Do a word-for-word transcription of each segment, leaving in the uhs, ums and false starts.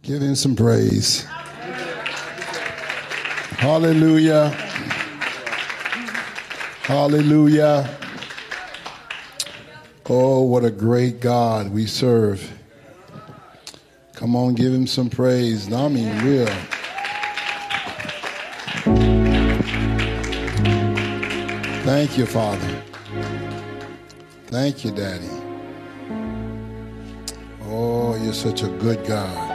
Give him some praise. Hallelujah. Hallelujah. Oh, what a great God we serve. Come on, give him some praise. No, I mean real. Thank you, Father. Thank you, Daddy. Oh, you're such a good God.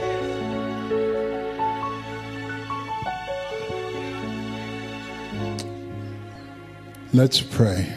Let's pray.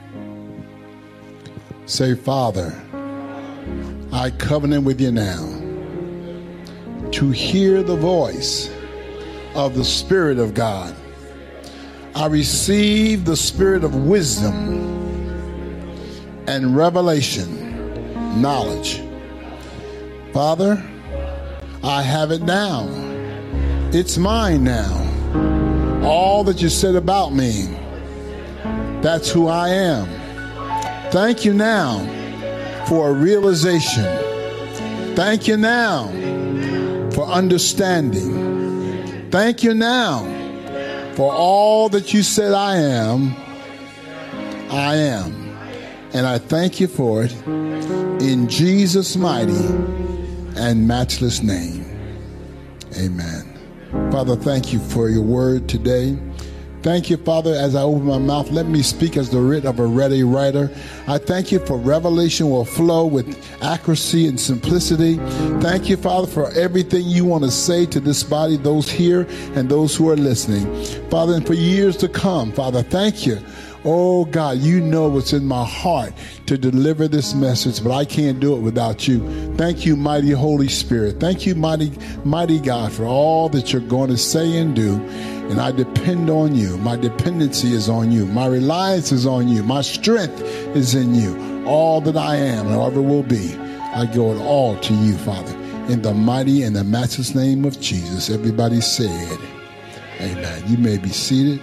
Say, Father, I covenant with you now to hear the voice of the Spirit of God. I receive the spirit of wisdom and revelation, knowledge. Father, I have it now. It's mine now. All that you said about me, that's who I am. Thank you now for a realization. Thank you now for understanding. Thank you now for all that you said I am. I am. And I thank you for it in Jesus' mighty and matchless name. Amen. Father, thank you for your word today. Thank you, Father, as I open my mouth, let me speak as the writ of a ready writer. I thank you for revelation will flow with accuracy and simplicity. Thank you, Father, for everything you want to say to this body, those here and those who are listening. Father, and for years to come, Father, thank you. Oh, God, you know what's in my heart to deliver this message, but I can't do it without you. Thank you, mighty Holy Spirit. Thank you, mighty, mighty God, for all that you're going to say and do. And I depend on you. My dependency is on you. My reliance is on you. My strength is in you. All that I am and ever will be, I go it all to you, Father. In the mighty and the matchless name of Jesus. Everybody said, amen. You may be seated.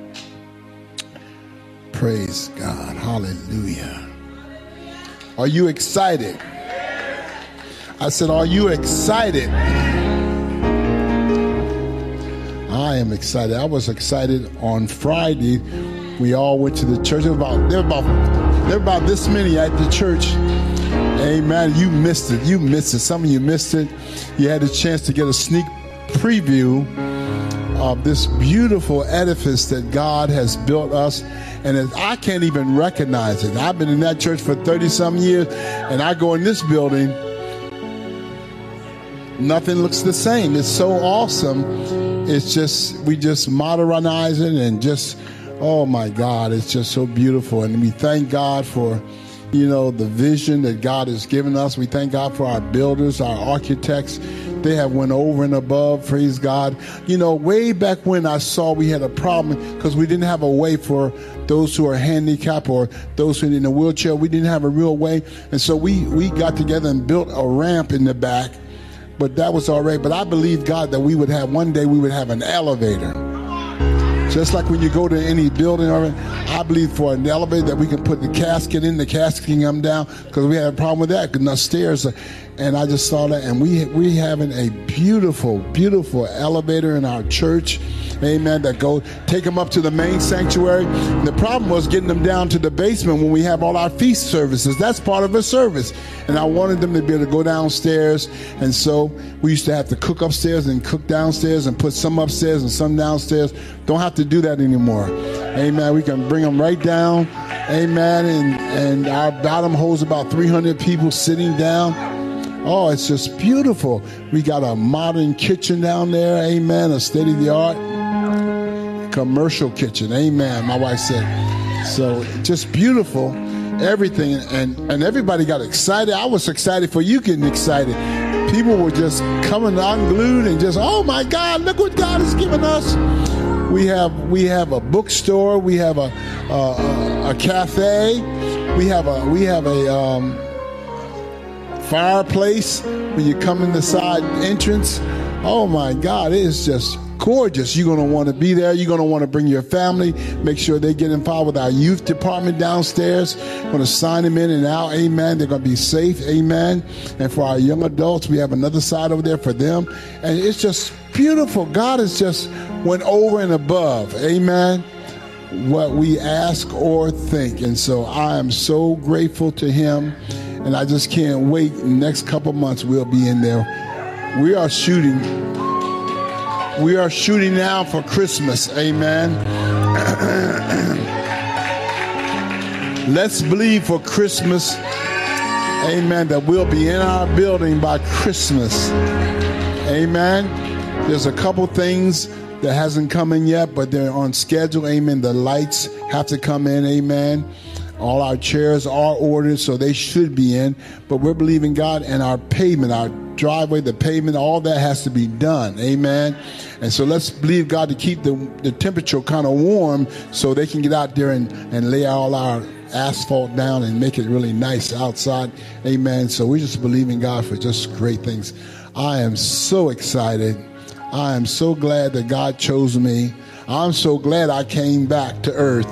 Praise God. Hallelujah. Are you excited? I said, are you excited? I am excited. I was excited on Friday. We all went to the church. There were about, there were about, there were about this many at the church. Amen. You missed it. You missed it. Some of you missed it. You had a chance to get a sneak preview of this beautiful edifice that God has built us. And it, I can't even recognize it. I've been in that church for thirty-some years, and I go in this building, nothing looks the same. It's so awesome. It's just, we just modernize it and just, oh my God, it's just so beautiful. And we thank God for, you know, the vision that God has given us. We thank God for our builders, our architects. They have went over and above, praise God. You know, way back when I saw we had a problem because we didn't have a way for those who are handicapped or those who are in a wheelchair. We didn't have a real way. And so we, we got together and built a ramp in the back. But that was all right. But I believe, God, that we would have, one day we would have an elevator. Just like when you go to any building, I believe for an elevator that we can put the casket in, the casket can come down, because we had a problem with that, because no stairs. And I just saw that, and we we having a beautiful, beautiful elevator in our church. Amen. That go take them up to the main sanctuary. And the problem was getting them down to the basement when we have all our feast services. That's part of a service. And I wanted them to be able to go downstairs. And so we used to have to cook upstairs and cook downstairs and put some upstairs and some downstairs. Don't have to do that anymore. Amen. We can bring them right down. Amen. And, and our bottom holds about three hundred people sitting down. Oh, it's just beautiful. We got a modern kitchen down there. Amen. A state-of-the-art commercial kitchen. Amen. My wife said. So just beautiful. Everything. And, and everybody got excited. I was excited for you getting excited. People were just coming unglued and just, oh my God, look what God has given us. We have we have a bookstore. We have a a, a cafe. We have a we have a um, fireplace when you come in the side entrance. Oh my God, it is just gorgeous. You're going to want to be there. You're going to want to bring your family. Make sure they get involved with our youth department downstairs. We're going to sign them in and out. Amen. They're going to be safe. Amen. And for our young adults, we have another side over there for them. And it's just beautiful. God has just went over and above. Amen. What we ask or think. And so I am so grateful to him. And I just can't wait. In the next couple months, we'll be in there. We are shooting. We are shooting now for Christmas. Amen. Let's believe for Christmas. Amen. That we'll be in our building by Christmas. Amen. There's a couple things that hasn't come in yet, but they're on schedule. Amen. The lights have to come in. Amen. All our chairs are ordered, so they should be in. But we're believing God, and our pavement, our driveway, the pavement, all that has to be done. Amen. And so let's believe God to keep the, the temperature kind of warm so they can get out there and, and lay all our asphalt down and make it really nice outside. Amen. So we're just believing God for just great things. I am so excited. I am so glad that God chose me. I'm so glad I came back to earth.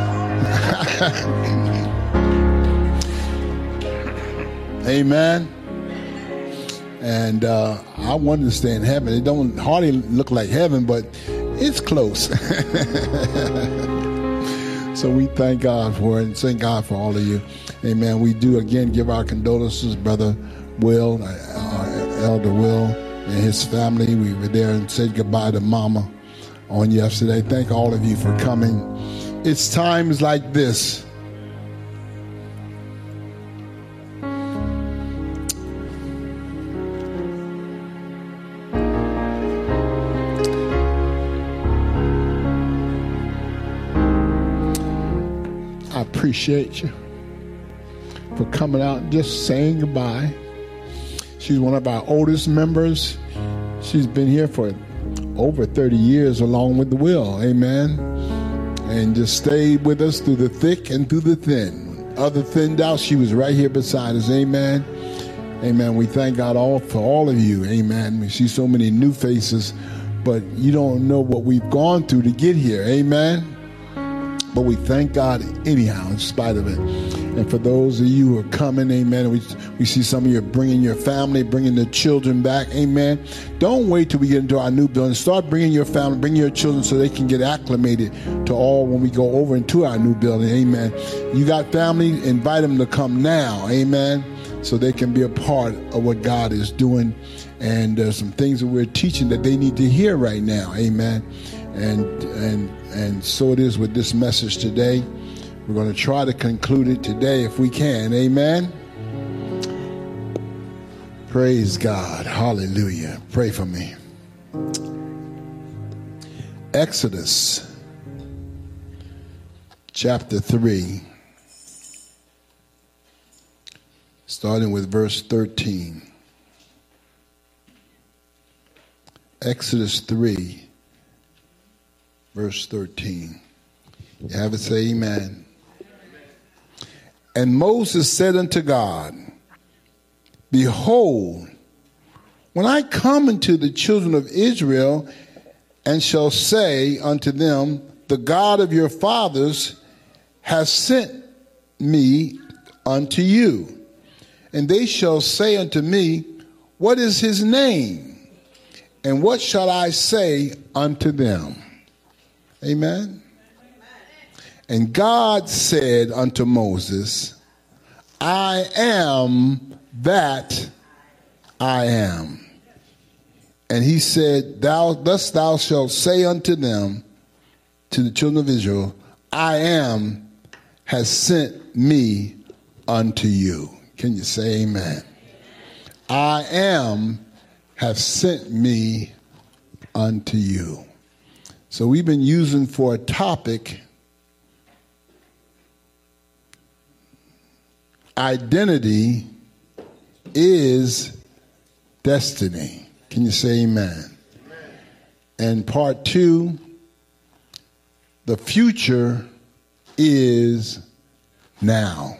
Amen. And uh, I wanted to stay in heaven. It don't hardly look like heaven, but it's close. So we thank God for it and thank God for all of you. Amen. We do again give our condolences, Brother Will, uh, Elder Will, and his family. We were there and said goodbye to Mama on yesterday. Thank all of you for coming. It's times like this I appreciate you for coming out and just saying goodbye. She's one of our oldest members. She's been here for over thirty years along with the Will. Amen. And just stayed with us through the thick and through the thin. Other thinned out, she was right here beside us. Amen. Amen. We thank God all for all of you. Amen. We see so many new faces, but you don't know what we've gone through to get here. Amen. But we thank God anyhow, in spite of it. And for those of you who are coming, amen, we, we see some of you bringing your family, bringing the children back, amen. Don't wait till we get into our new building. Start bringing your family, bring your children so they can get acclimated to all when we go over into our new building, amen. You got family, invite them to come now, amen, so they can be a part of what God is doing. And there's some things that we're teaching that they need to hear right now, amen. And, and, and so it is with this message today. We're going to try to conclude it today if we can. Amen. Praise God. Hallelujah. Pray for me. Exodus chapter three, starting with verse thirteen. Exodus three. Verse thirteen. You have it, say amen. And Moses said unto God, behold, when I come unto the children of Israel and shall say unto them, the God of your fathers has sent me unto you. And they shall say unto me, what is his name? And what shall I say unto them? Amen. And God said unto Moses, I am that I am. And he said, Thou thus thou shalt say unto them, to the children of Israel, I am has sent me unto you. Can you say amen? I am have sent me unto you. So we've been using for a topic, identity is destiny. Can you say amen? Amen. And part two, the future is now.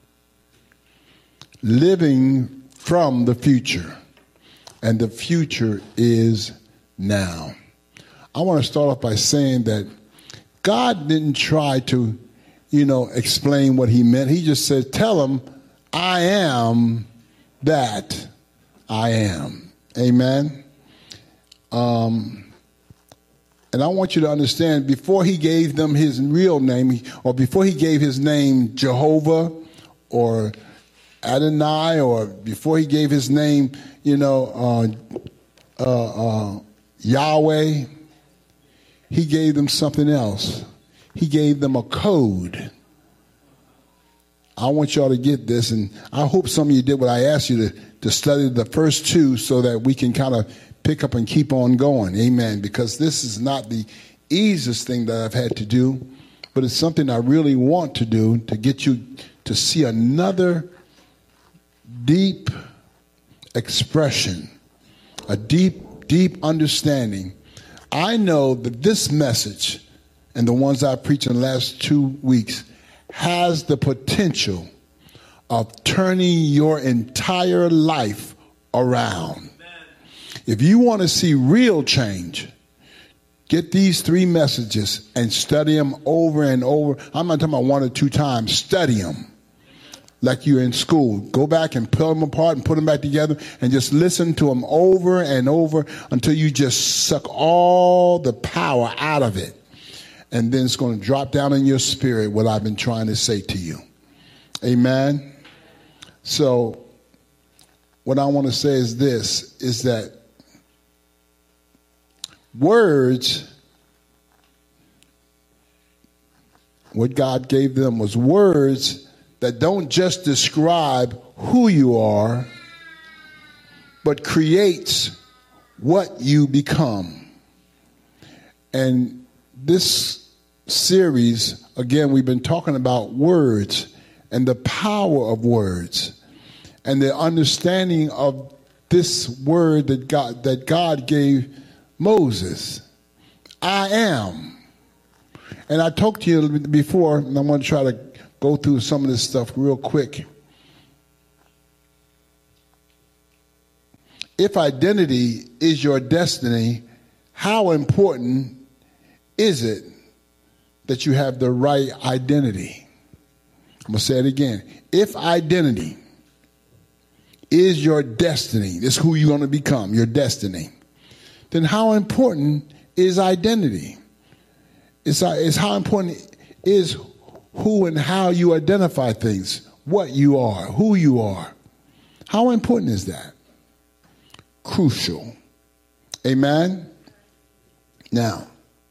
Living from the future. And the future is now. I want to start off by saying that God didn't try to, you know, explain what he meant. He just said, tell him, I am that I am. Amen. Um, and I want you to understand, before he gave them his real name, or before he gave his name Jehovah or Adonai, or before he gave his name, you know, uh, uh, uh, Yahweh, he gave them something else. He gave them a code. I want y'all to get this, and I hope some of you did what I asked you to, to study the first two so that we can kind of pick up and keep on going. Amen. Because this is not the easiest thing that I've had to do, but it's something I really want to do to get you to see another deep expression, a deep, deep understanding. I know that this message and the ones I preached in the last two weeks has the potential of turning your entire life around. Amen. If you want to see real change, get these three messages and study them over and over. I'm not talking about one or two times. Study them like you're in school. Go back and pull them apart and put them back together and just listen to them over and over until you just suck all the power out of it. And then it's going to drop down in your spirit what I've been trying to say to you. Amen. So what I want to say is this, is that words, what God gave them was words that don't just describe who you are, but creates what you become. And this series, again, we've been talking about words and the power of words and the understanding of this word that God, that God gave Moses. I am. And I talked to you before, and I'm going to try to go through some of this stuff real quick. If identity is your destiny, how important is it that you have the right identity? I'm going to say it again. If identity is your destiny, this is who you're going to become, your destiny, then how important is identity? It's, it's how important is who and how you identify things, what you are, who you are. How important is that? Crucial. Amen? Now,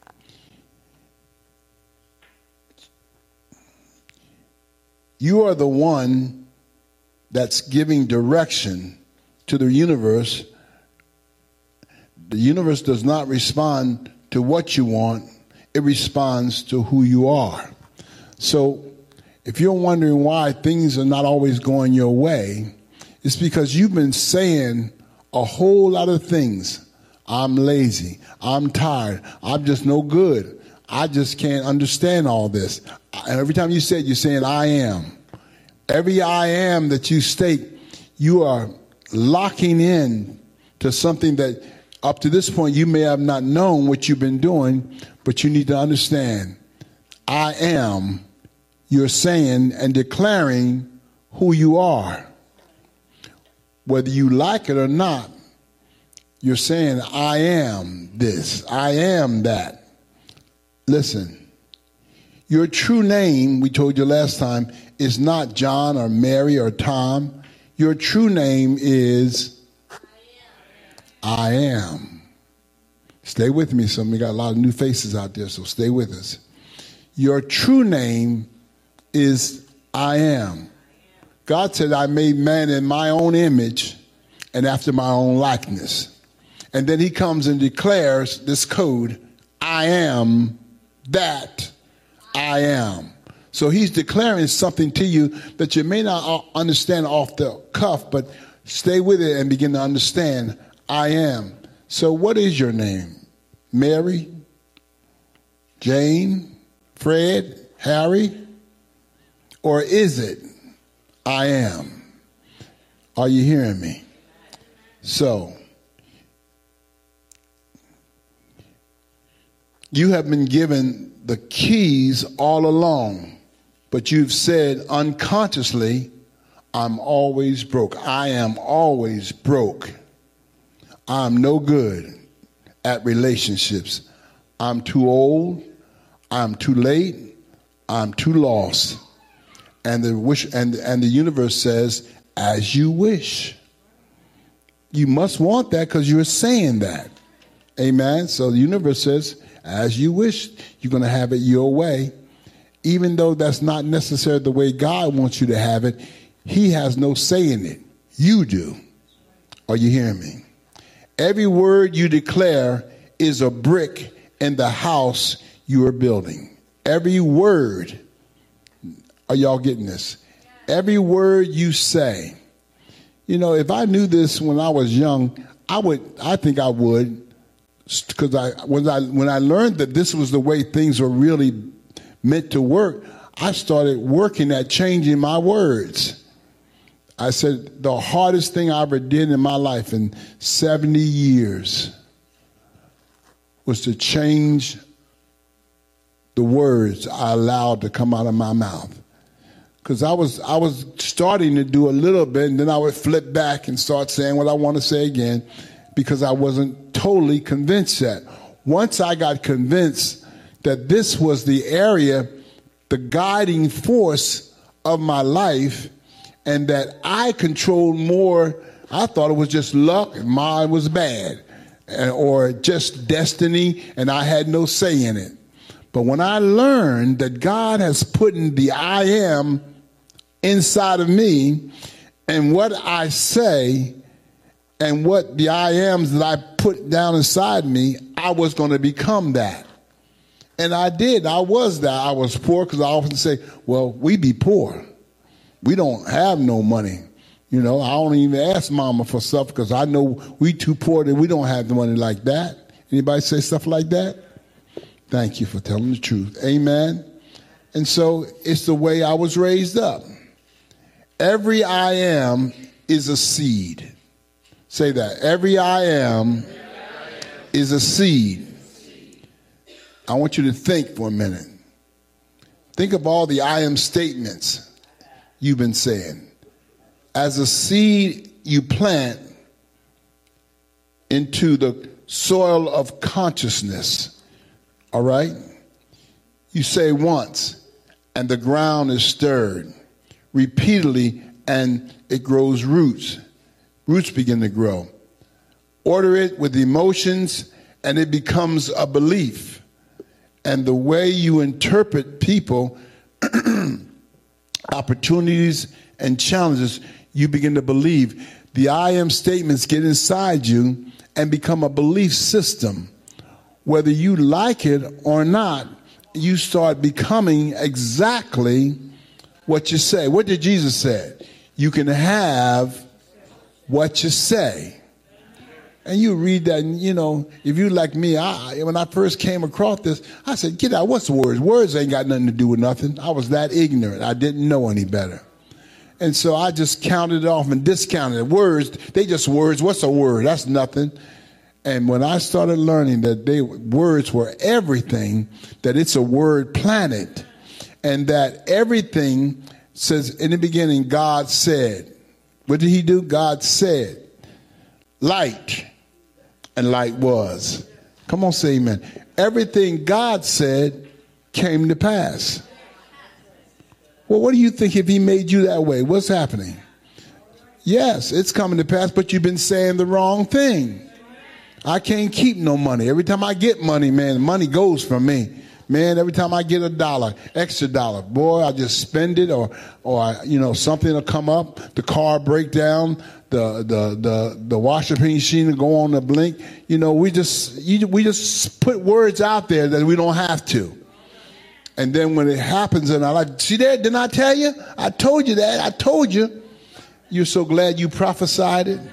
you are the one that's giving direction to the universe. The universe does not respond to what you want. It responds to who you are. So if you're wondering why things are not always going your way, it's because you've been saying a whole lot of things. I'm lazy. I'm tired. I'm just no good. I just can't understand all this. And every time you say it, you're saying, I am. Every I am that you state, you are locking in to something that up to this point you may have not known what you've been doing, but you need to understand, I am, you're saying and declaring who you are. Whether you like it or not, you're saying, I am this, I am that. Listen, your true name, we told you last time, is not John or Mary or Tom. Your true name is I am. I am. Stay with me, some. We got a lot of new faces out there, so stay with us. Your true name is I am. God said, I made man in my own image and after my own likeness. And then he comes and declares this code, I am that I am. So he's declaring something to you that you may not understand off the cuff, but stay with it and begin to understand, I am. So what is your name? Mary? Jane? Fred? Harry? Or is it, I am? Are you hearing me? So, You have been given the keys all along, but you've said unconsciously, I'm always broke. I am always broke. I'm no good at relationships. I'm too old. I'm too late. I'm too lost. And the wish and, and the universe says, as you wish. You must want that because you're saying that. Amen. So the universe says, as you wish, you're going to have it your way. Even though that's not necessarily the way God wants you to have it, he has no say in it. You do. Are you hearing me? Every word you declare is a brick in the house you are building. Every word. Are y'all getting this? Every word you say. You know, if I knew this when I was young, I would, I think I would, because I when I when I learned that this was the way things were really meant to work, I started working at changing my words. I said the hardest thing I ever did in my life in seventy years was to change the words I allowed to come out of my mouth. Because I was I was starting to do a little bit, and then I would flip back and start saying what I want to say again, because I wasn't totally convinced yet. Once I got convinced that this was the area, the guiding force of my life, and that I controlled more, I thought it was just luck and mine was bad, or just destiny, and I had no say in it. But when I learned that God has put in the I am inside of me, and what I say and what the I ams that I put down inside me, I was going to become that. And I did. I was that. I was poor, because I often say, well, we be poor. We don't have no money. You know, I don't even ask mama for stuff because I know we too poor that we don't have the money like that. Anybody say stuff like that? Thank you for telling the truth. Amen. And so it's the way I was raised up. Every I am is a seed. Say that. Every I am is a seed. I want you to think for a minute. Think of all the I am statements you've been saying. As a seed you plant into the soil of consciousness, all right? You say once, and the ground is stirred. Repeatedly, and it grows roots. Roots begin to grow. Order it with emotions, and it becomes a belief. And the way you interpret people, opportunities, and challenges, you begin to believe. The I am statements get inside you and become a belief system. Whether you like it or not, you start becoming exactly what you say. What did Jesus say? You can have what you say. And you read that, and you know, if you like me, I, when I first came across this, I said, get out, what's words? Words ain't got nothing to do with nothing. I was that ignorant. I didn't know any better. And so I just counted it off and discounted it. Words, they just words. What's a word? That's nothing. And when I started learning that they words were everything, that it's a word planet, and that everything says in the beginning, God said. What did he do? God said, light, and light was. Come on, say amen. Everything God said came to pass. Well, what do you think if he made you that way? What's happening? Yes, it's coming to pass, but you've been saying the wrong thing. I can't keep no money. Every time I get money, man, money goes from me. Man, every time I get a dollar, extra dollar, boy, I just spend it, or, or I, you know, something will come up, the car break down, the the the the washing machine will go on the blink. You know, we just you, we just put words out there that we don't have to. And then when it happens in our life, see there, didn't I tell you? I told you that. I told you. You're so glad you prophesied it.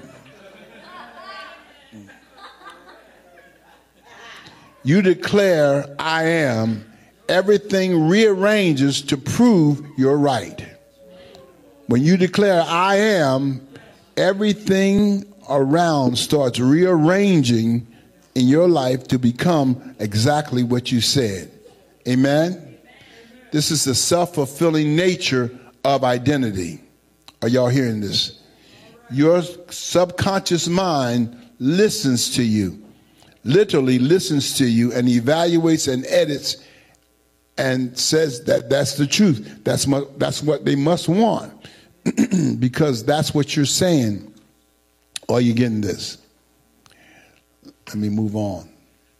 You declare, I am. Everything rearranges to prove you're right. When you declare, I am, everything around starts rearranging in your life to become exactly what you said. Amen? This is the self-fulfilling nature of identity. Are y'all hearing this? Your subconscious mind listens to you, literally listens to you, and evaluates and edits and says that that's the truth. That's, mu- that's what they must want because that's what you're saying. Are you getting this? Let me move on.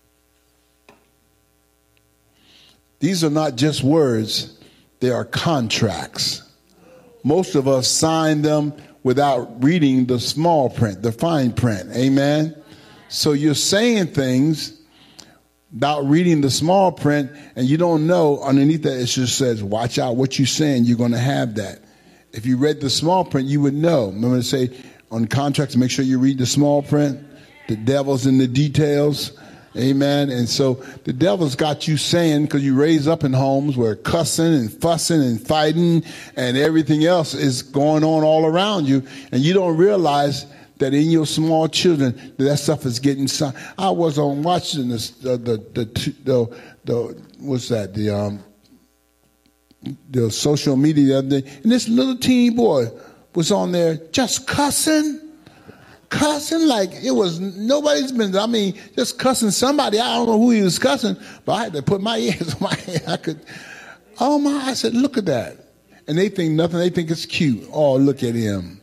These are not just words, they are contracts. Most of us sign them without reading the small print, the fine print. Amen? So you're saying things without reading the small print, and you don't know underneath that it just says, watch out what you're saying, you're going to have that. If you read the small print, you would know. Remember to say on contracts, make sure you read the small print. The devil's in the details. Amen. And so the devil's got you saying, because you raise up in homes where cussing and fussing and fighting and everything else is going on all around you. And you don't realize that in your small children, that, that stuff is getting signed. I was on watching this, the, the, the, the, the, what's that? The, um, the social media the other day. And this little teeny boy was on there just cussing. Cussing like it was nobody's been, I mean, just cussing somebody. I don't know who he was cussing, but I had to put my ears on my head. I could, oh my, I said, look at that. And they think nothing, they think it's cute. Oh, look at him.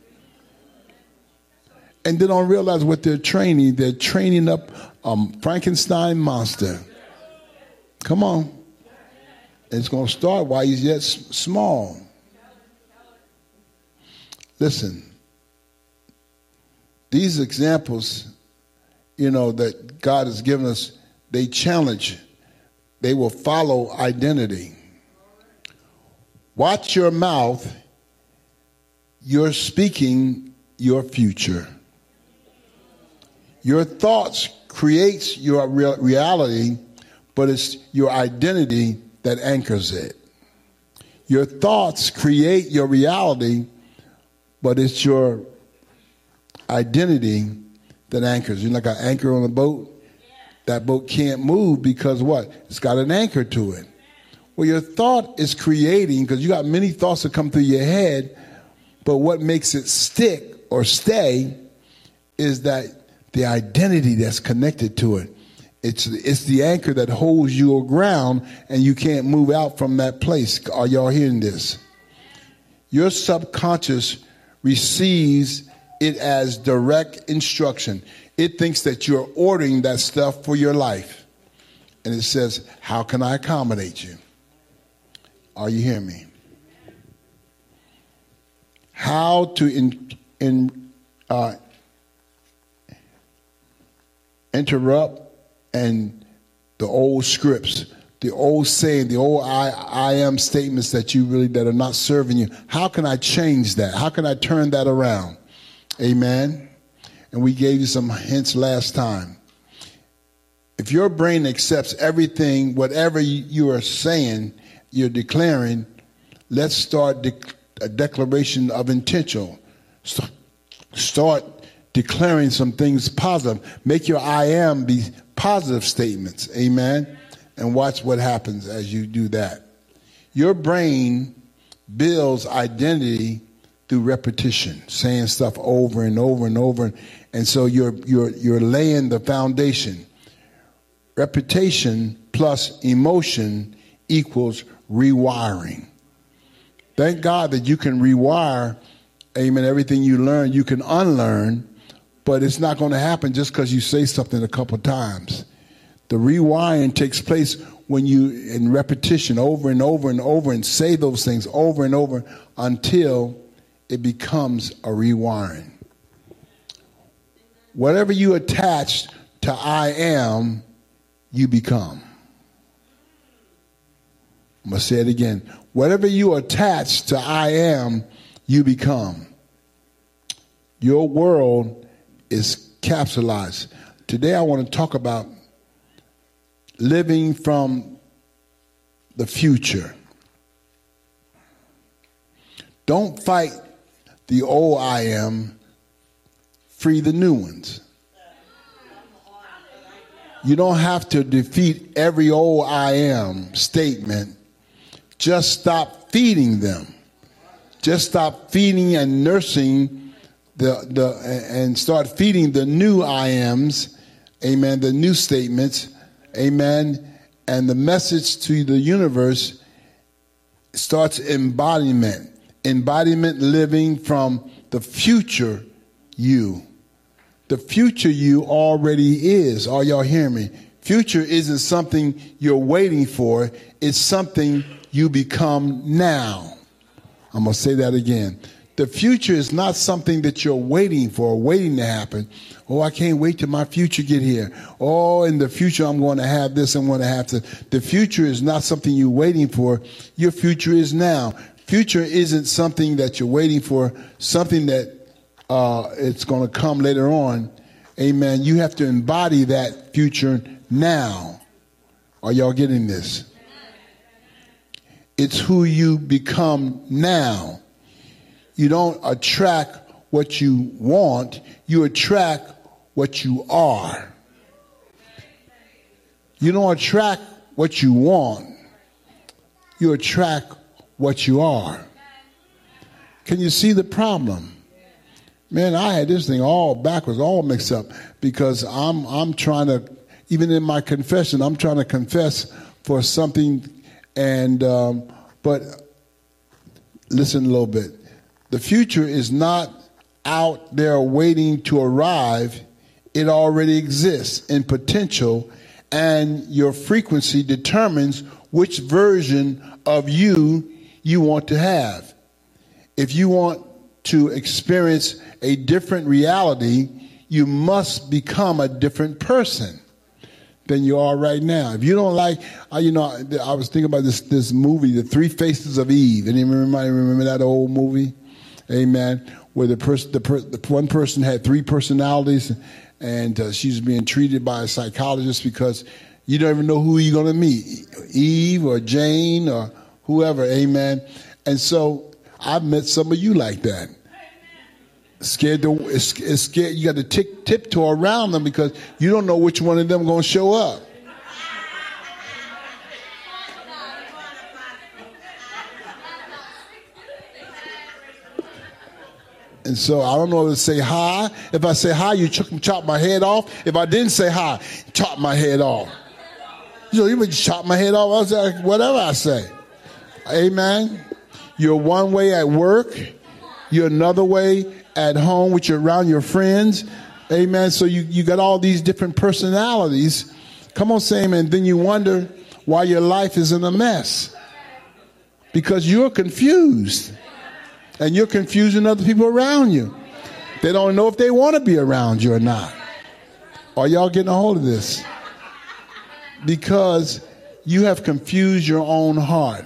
And they don't realize what they're training. They're training up a Frankenstein monster. Come on. And it's going to start while he's yet small. Listen. These examples, you know, that God has given us, they challenge. They will follow identity. Watch your mouth. You're speaking your future. Your thoughts creates your real reality, but it's your identity that anchors it. Your thoughts create your reality, but it's your identity that anchors. You know, like an anchor on a boat? That boat can't move because what? It's got an anchor to it. Well, your thought is creating, because you got many thoughts that come through your head, but what makes it stick or stay is that the identity that's connected to it. It's, it's the anchor that holds you aground and you can't move out from that place. Are y'all hearing this? Your subconscious receives it as direct instruction. It thinks that you're ordering that stuff for your life. And it says, how can I accommodate you? Are you hearing me? How to in, in, uh, interrupt and the old scripts, the old saying, the old I, I am statements that you really, that are not serving you. How can I change that? How can I turn that around? Amen. And we gave you some hints last time. If your brain accepts everything, whatever you are saying, you're declaring, let's start de- a declaration of intentional. Start, start declaring some things positive. Make your I am be positive statements. Amen. And watch what happens as you do that. Your brain builds identity through repetition, saying stuff over and over and over. And so you're you're you're laying the foundation. Repetition plus emotion equals rewiring. Thank God that you can rewire, amen, everything you learn, you can unlearn, but it's not going to happen just because you say something a couple times. The rewiring takes place when you, in repetition, over and over and over, and say those things over and over until it becomes a rewiring. Whatever you attach to I am, you become. I'm going to say it again. Whatever you attach to I am, you become. Your world is capsulized. Today I want to talk about living from the future. Don't fight the old I am, free the new ones. You don't have to defeat every old I am statement. Just stop feeding them. Just stop feeding and nursing the the and start feeding the new I ams, amen, the new statements, amen, and the message to the universe starts embodiment. Embodiment living from the future you. The future you already is. Are y'all hearing me? Future isn't something you're waiting for. It's something you become now. I'm going to say that again. The future is not something that you're waiting for, waiting to happen. Oh, I can't wait till my future get here. Oh, in the future, I'm going to have this. I'm going to have to. The future is not something you're waiting for. Your future is now. Future isn't something that you're waiting for, something that uh, it's going to come later on. Amen. You have to embody that future now. Are y'all getting this? It's who you become now. You don't attract what you want. You attract what you are. You don't attract what you want. You attract what you are. Can you see the problem? Man, I had this thing all backwards, all mixed up, because I'm I'm trying to, even in my confession, I'm trying to confess for something, and um, but listen a little bit. The future is not out there waiting to arrive. It already exists in potential, and your frequency determines which version of you you want to have. If you want to experience a different reality, you must become a different person than you are right now. If you don't like, uh, you know, I was thinking about this this movie, The Three Faces of Eve. Anyone remember, remember that old movie? Amen. Where the person, the, per, the one person had three personalities, and uh, she's being treated by a psychologist because you don't even know who you're going to meet, Eve or Jane or whoever. Amen. And so I've met some of you like that. Scared to, it's, it's scared. You got to tick, tiptoe around them because you don't know which one of them going to show up. And so I don't know if to say hi. If I say hi, you ch- chop my head off. If I didn't say hi, chop my head off. You know, you would chop my head off. I was like, whatever I say. Amen. You're one way at work. You're another way at home with your around your friends. Amen. So you, you got all these different personalities. Come on, say amen. Then you wonder why your life is in a mess. Because you're confused. And you're confusing other people around you. They don't know if they want to be around you or not. Are y'all getting a hold of this? Because you have confused your own heart.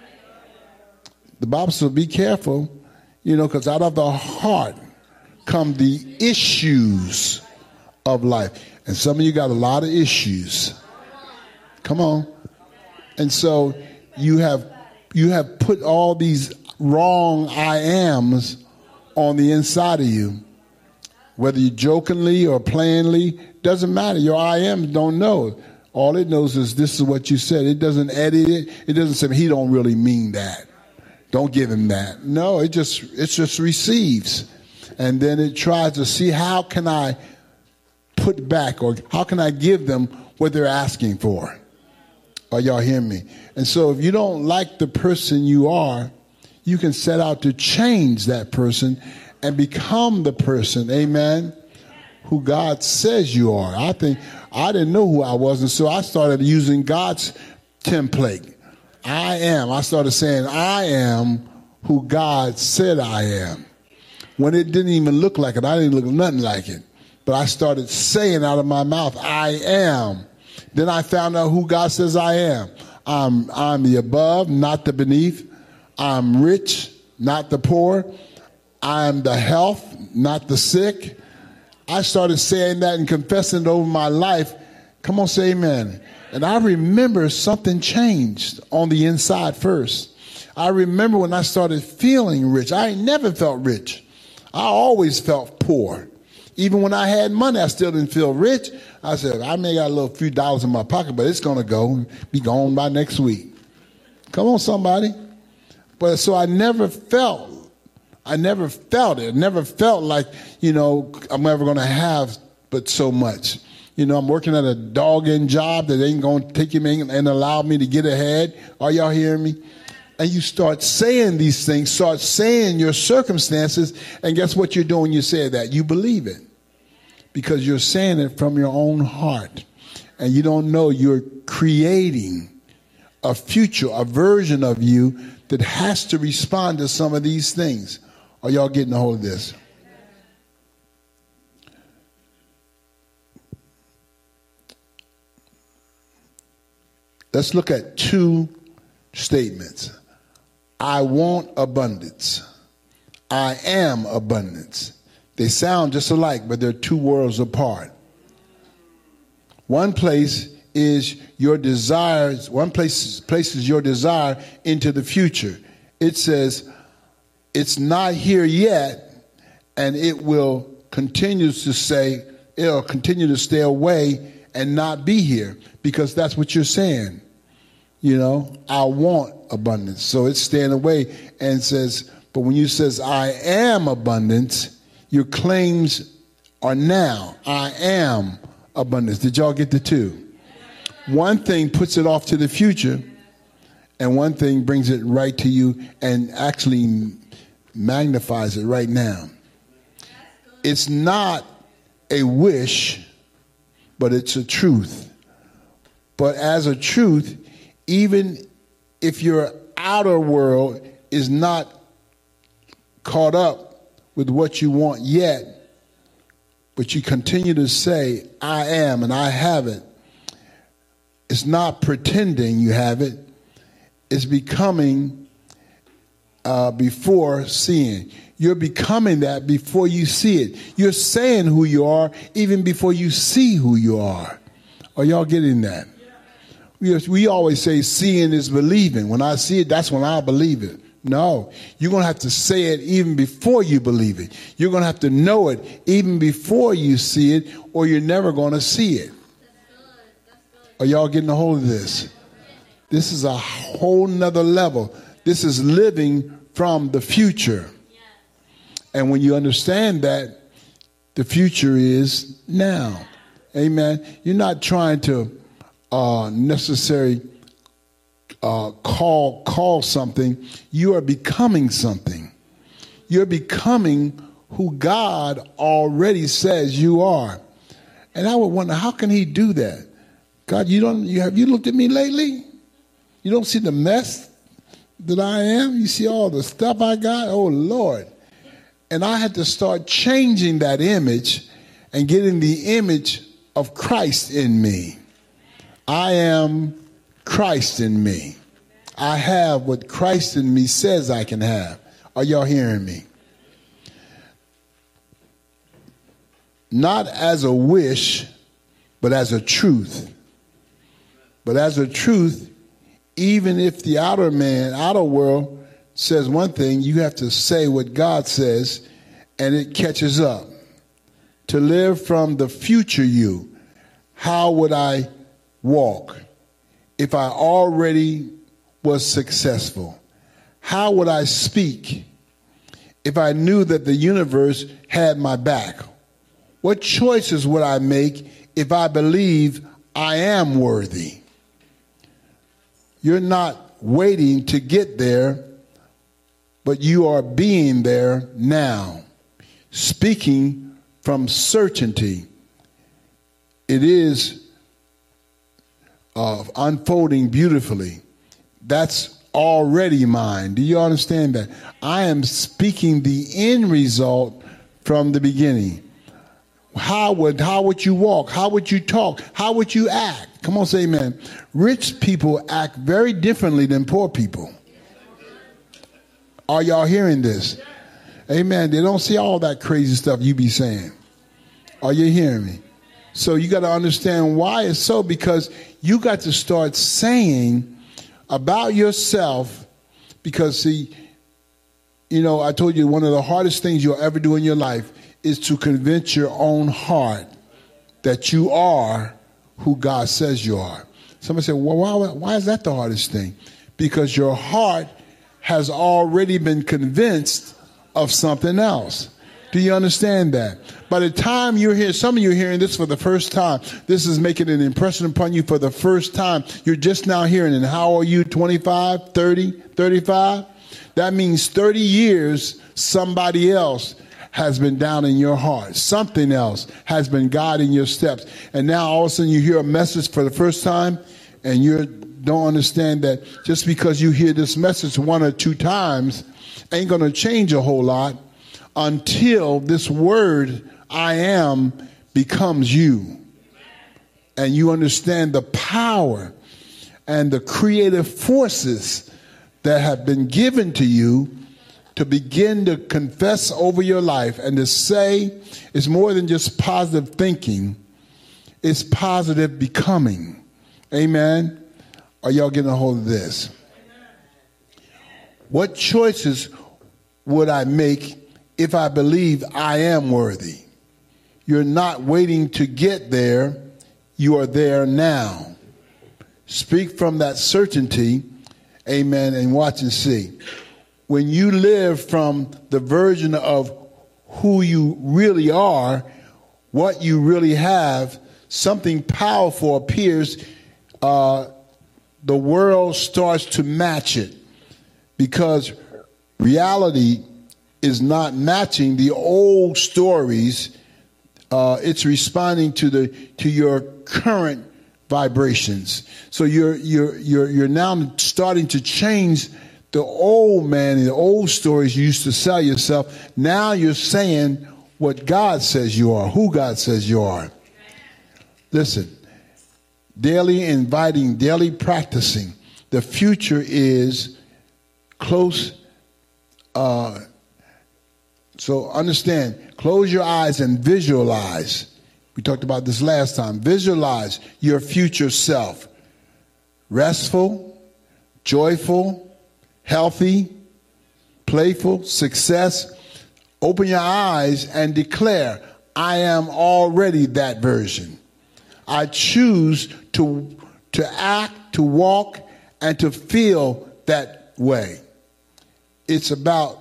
The Bible says be careful, you know, because out of the heart come the issues of life. And some of you got a lot of issues. Come on. And so you have you have put all these wrong I ams on the inside of you. Whether you jokingly or plainly, doesn't matter. Your I ams don't know. All it knows is this is what you said. It doesn't edit it. It doesn't say he don't really mean that. Don't give him that. No, it just it just receives. And then it tries to see how can I put back or how can I give them what they're asking for. Are y'all hearing me? And so if you don't like the person you are, you can set out to change that person and become the person, amen, who God says you are. I think I didn't know who I was, and so I started using God's template. I am. I started saying, I am who God said I am. When it didn't even look like it, I didn't look nothing like it. But I started saying out of my mouth, I am. Then I found out who God says I am. I'm, I'm the above, not the beneath. I'm rich, not the poor. I'm the health, not the sick. I started saying that and confessing it over my life. Come on, say amen. And I remember something changed on the inside first. I remember when I started feeling rich. I ain't never felt rich. I always felt poor. Even when I had money, I still didn't feel rich. I said, I may got a little few dollars in my pocket, but it's going to go, be gone by next week. Come on, somebody. But so I never felt, I never felt it. I never felt like, you know, I'm ever going to have but so much. You know, I'm working at a dog-in job that ain't going to take me and allow me to get ahead. Are y'all hearing me? And you start saying these things, start saying your circumstances, and guess what you're doing? You say that. You believe it because you're saying it from your own heart. And you don't know you're creating a future, a version of you that has to respond to some of these things. Are y'all getting a hold of this? Let's look at two statements. I want abundance. I am abundance. They sound just alike, but they're two worlds apart. One place is your desires, one place places your desire into the future. It says, it's not here yet, and it will continue to say, it'll continue to stay away and not be here, because that's what you're saying. You know, I want abundance. So it's staying away and says, but when you says, I am abundance, your claims are now. I am abundance. Did y'all get the two? One thing puts it off to the future, and one thing brings it right to you and actually magnifies it right now. It's not a wish, but it's a truth. But as a truth, even if your outer world is not caught up with what you want yet, but you continue to say, I am and I have it, it's not pretending you have it. It's becoming uh, before seeing. You're becoming that before you see it. You're saying who you are even before you see who you are. Are y'all getting that? We, we always say seeing is believing. When I see it, that's when I believe it. No, you're going to have to say it even before you believe it. You're going to have to know it even before you see it, or you're never going to see it. Are y'all getting a hold of this? This is a whole nother level. This is living from the future. And when you understand that, the future is now. Amen. You're not trying to uh, necessarily uh, call call something. You are becoming something. You're becoming who God already says you are. And I would wonder, how can he do that? God, you don't you have you looked at me lately? You don't see the mess that I am? You see all the stuff I got? Oh, Lord. And I had to start changing that image and getting the image of Christ in me. I am Christ in me. I have what Christ in me says I can have. Are y'all hearing me? Not as a wish, but as a truth. But as a truth, even if the outer man, outer world says one thing, you have to say what God says, and it catches up. To live from the future you, how would I walk if I already was successful? How would I speak if I knew that the universe had my back? What choices would I make if I believe I am worthy? You're not waiting to get there, but you are being there now, speaking from certainty. It is uh, unfolding beautifully. That's already mine. Do you understand that? I am speaking the end result from the beginning. How would how would you walk? How would you talk? How would you act? Come on, say amen. Rich people act very differently than poor people. Are y'all hearing this? Amen. They don't see all that crazy stuff you be saying. Are you hearing me? So you got to understand why it's so, because you got to start saying about yourself, because see, you know, I told you one of the hardest things you'll ever do in your life is to convince your own heart that you are who God says you are. Somebody said, well, why, why is that the hardest thing? Because your heart has already been convinced of something else. Do you understand that? By the time you're here, some of you are hearing this for the first time. This is making an impression upon you for the first time. You're just now hearing it. How are you? twenty-five, thirty, thirty-five? That means thirty years somebody else has been down in your heart. Something else has been guiding your steps. And now all of a sudden you hear a message for the first time and you don't understand that just because you hear this message one or two times ain't going to change a whole lot until this word, I am, becomes you. And you understand the power and the creative forces that have been given to you to begin to confess over your life and to say it's more than just positive thinking, it's positive becoming. Amen? Are y'all getting a hold of this? What choices would I make if I believe I am worthy? You're not waiting to get there. You are there now. Speak from that certainty. Amen. And watch and see. When you live from the version of who you really are, what you really have, something powerful appears. Uh, the world starts to match it because reality is not matching the old stories. Uh, it's responding to the to your current vibrations. So you're you're you're you're now starting to change the old man, the old stories you used to sell yourself. Now you're saying what God says you are, who God says you are. Listen, daily inviting, daily practicing. The future is close. Uh, so understand, close your eyes and visualize. We talked about this last time. Visualize your future self. Restful, joyful, healthy, playful, success. Open your eyes and declare, I am already that version. I choose to, to act, to walk, and to feel that way. It's about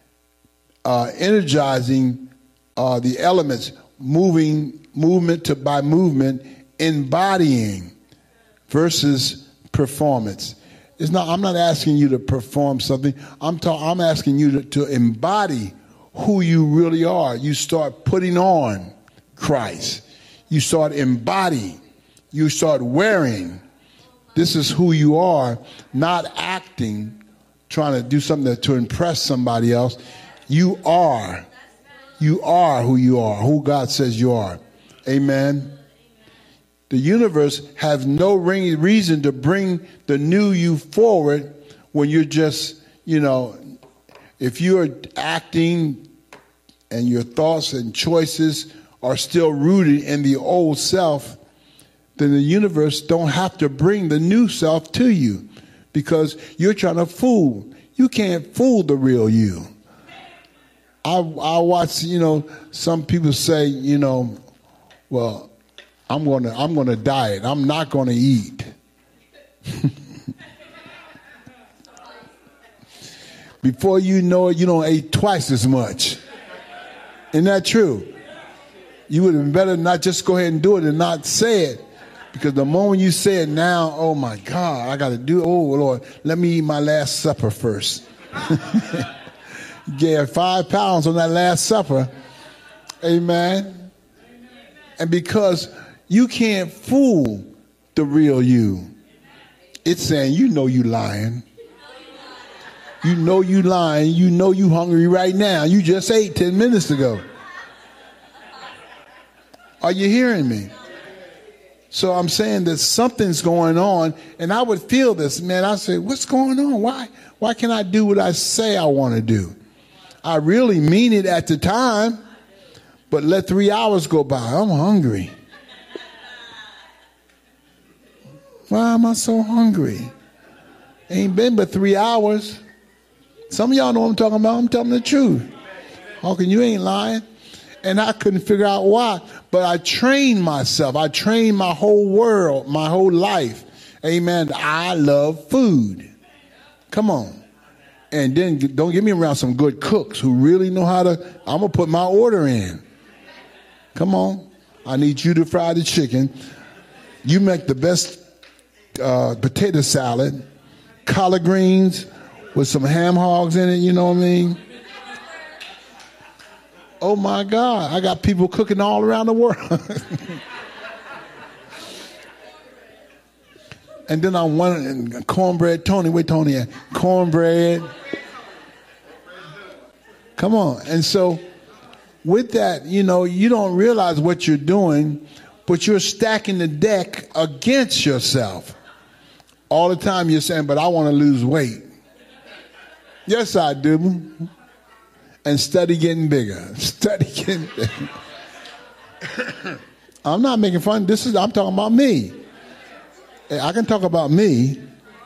uh, energizing uh, the elements, moving movement to by movement, embodying versus performance. It's not. I'm not asking you to perform something. I'm talking. I'm asking you to, to embody who you really are. You start putting on Christ. You start embodying. You start wearing. This is who you are, not acting, trying to do something to, to impress somebody else. You are. You are who you are, who God says you are. Amen. The universe has no reason to bring the new you forward when you're just, you know, if you're acting and your thoughts and choices are still rooted in the old self, then the universe don't have to bring the new self to you because you're trying to fool. You can't fool the real you. I, I watch, you know, some people say, you know, well, I'm going to I'm going to diet. I'm not going to eat. Before you know it, you don't eat twice as much. Isn't that true? You would have been better not just go ahead and do it and not say it. Because the moment you say it now, oh my God, I got to do, oh Lord, let me eat my last supper first. Yeah, five pounds on that last supper. Amen. And because you can't fool the real you. It's saying, you know you lying. You know you lying. You know you hungry right now. You just ate ten minutes ago. Are you hearing me? So I'm saying that something's going on, and I would feel this, man. I say, what's going on? Why? Why can't I do what I say I want to do? I really mean it at the time, but let three hours go by. I'm hungry. Why am I so hungry? Ain't been but three hours. Some of y'all know what I'm talking about. I'm telling the truth. Hawking, you ain't lying. And I couldn't figure out why. But I trained myself. I trained my whole world, my whole life. Amen. I love food. Come on. And then don't get me around some good cooks who really know how to. I'm going to put my order in. Come on. I need you to fry the chicken. You make the best uh, potato salad, collard greens with some ham hogs in it. You know what I mean? Oh, my God. I got people cooking all around the world. And then I wanted cornbread. Tony, where Tony at? Cornbread. Come on. And so with that, you know, you don't realize what you're doing, but you're stacking the deck against yourself. All the time you're saying, but I want to lose weight. Yes, I do. And study getting bigger. Study getting bigger. I'm not making fun. This is, I'm talking about me. I can talk about me.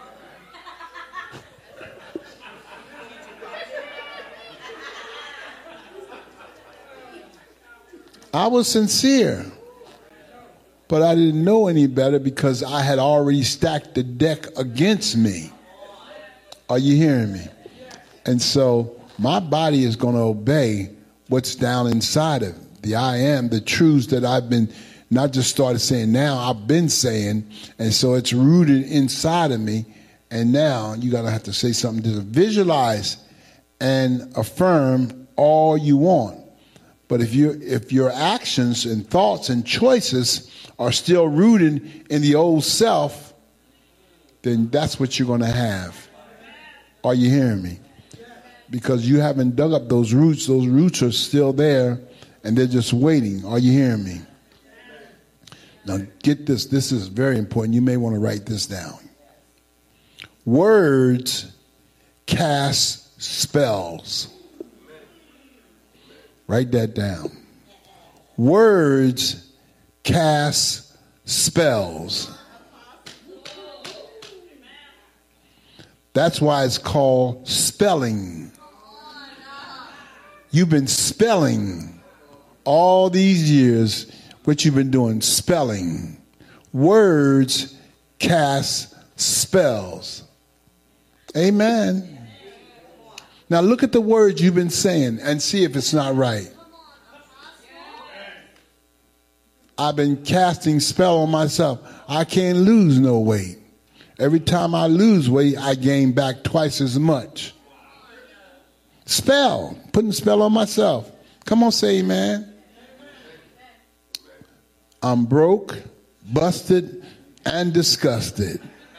I was sincere, but I didn't know any better because I had already stacked the deck against me. Are you hearing me? And so my body is going to obey what's down inside of it. The I am, the truths that I've been not just started saying now, I've been saying, and so it's rooted inside of me. And now you got to have to say something to visualize and affirm all you want. But if you if your actions and thoughts and choices are still rooted in the old self, then that's what you're going to have. Are you hearing me? Because you haven't dug up those roots. Those roots are still there, and they're just waiting. Are you hearing me? Now get this. This is very important. You may want to write this down. Words cast spells. Write that down. Words cast spells. That's why it's called spelling. You've been spelling all these years. What you've been doing, spelling. Words cast spells. Amen. Now look at the words you've been saying and see if it's not right. I've been casting spell on myself. I can't lose no weight. Every time I lose weight, I gain back twice as much. Spell. Putting a spell on myself. Come on, say amen. I'm broke, busted, and disgusted.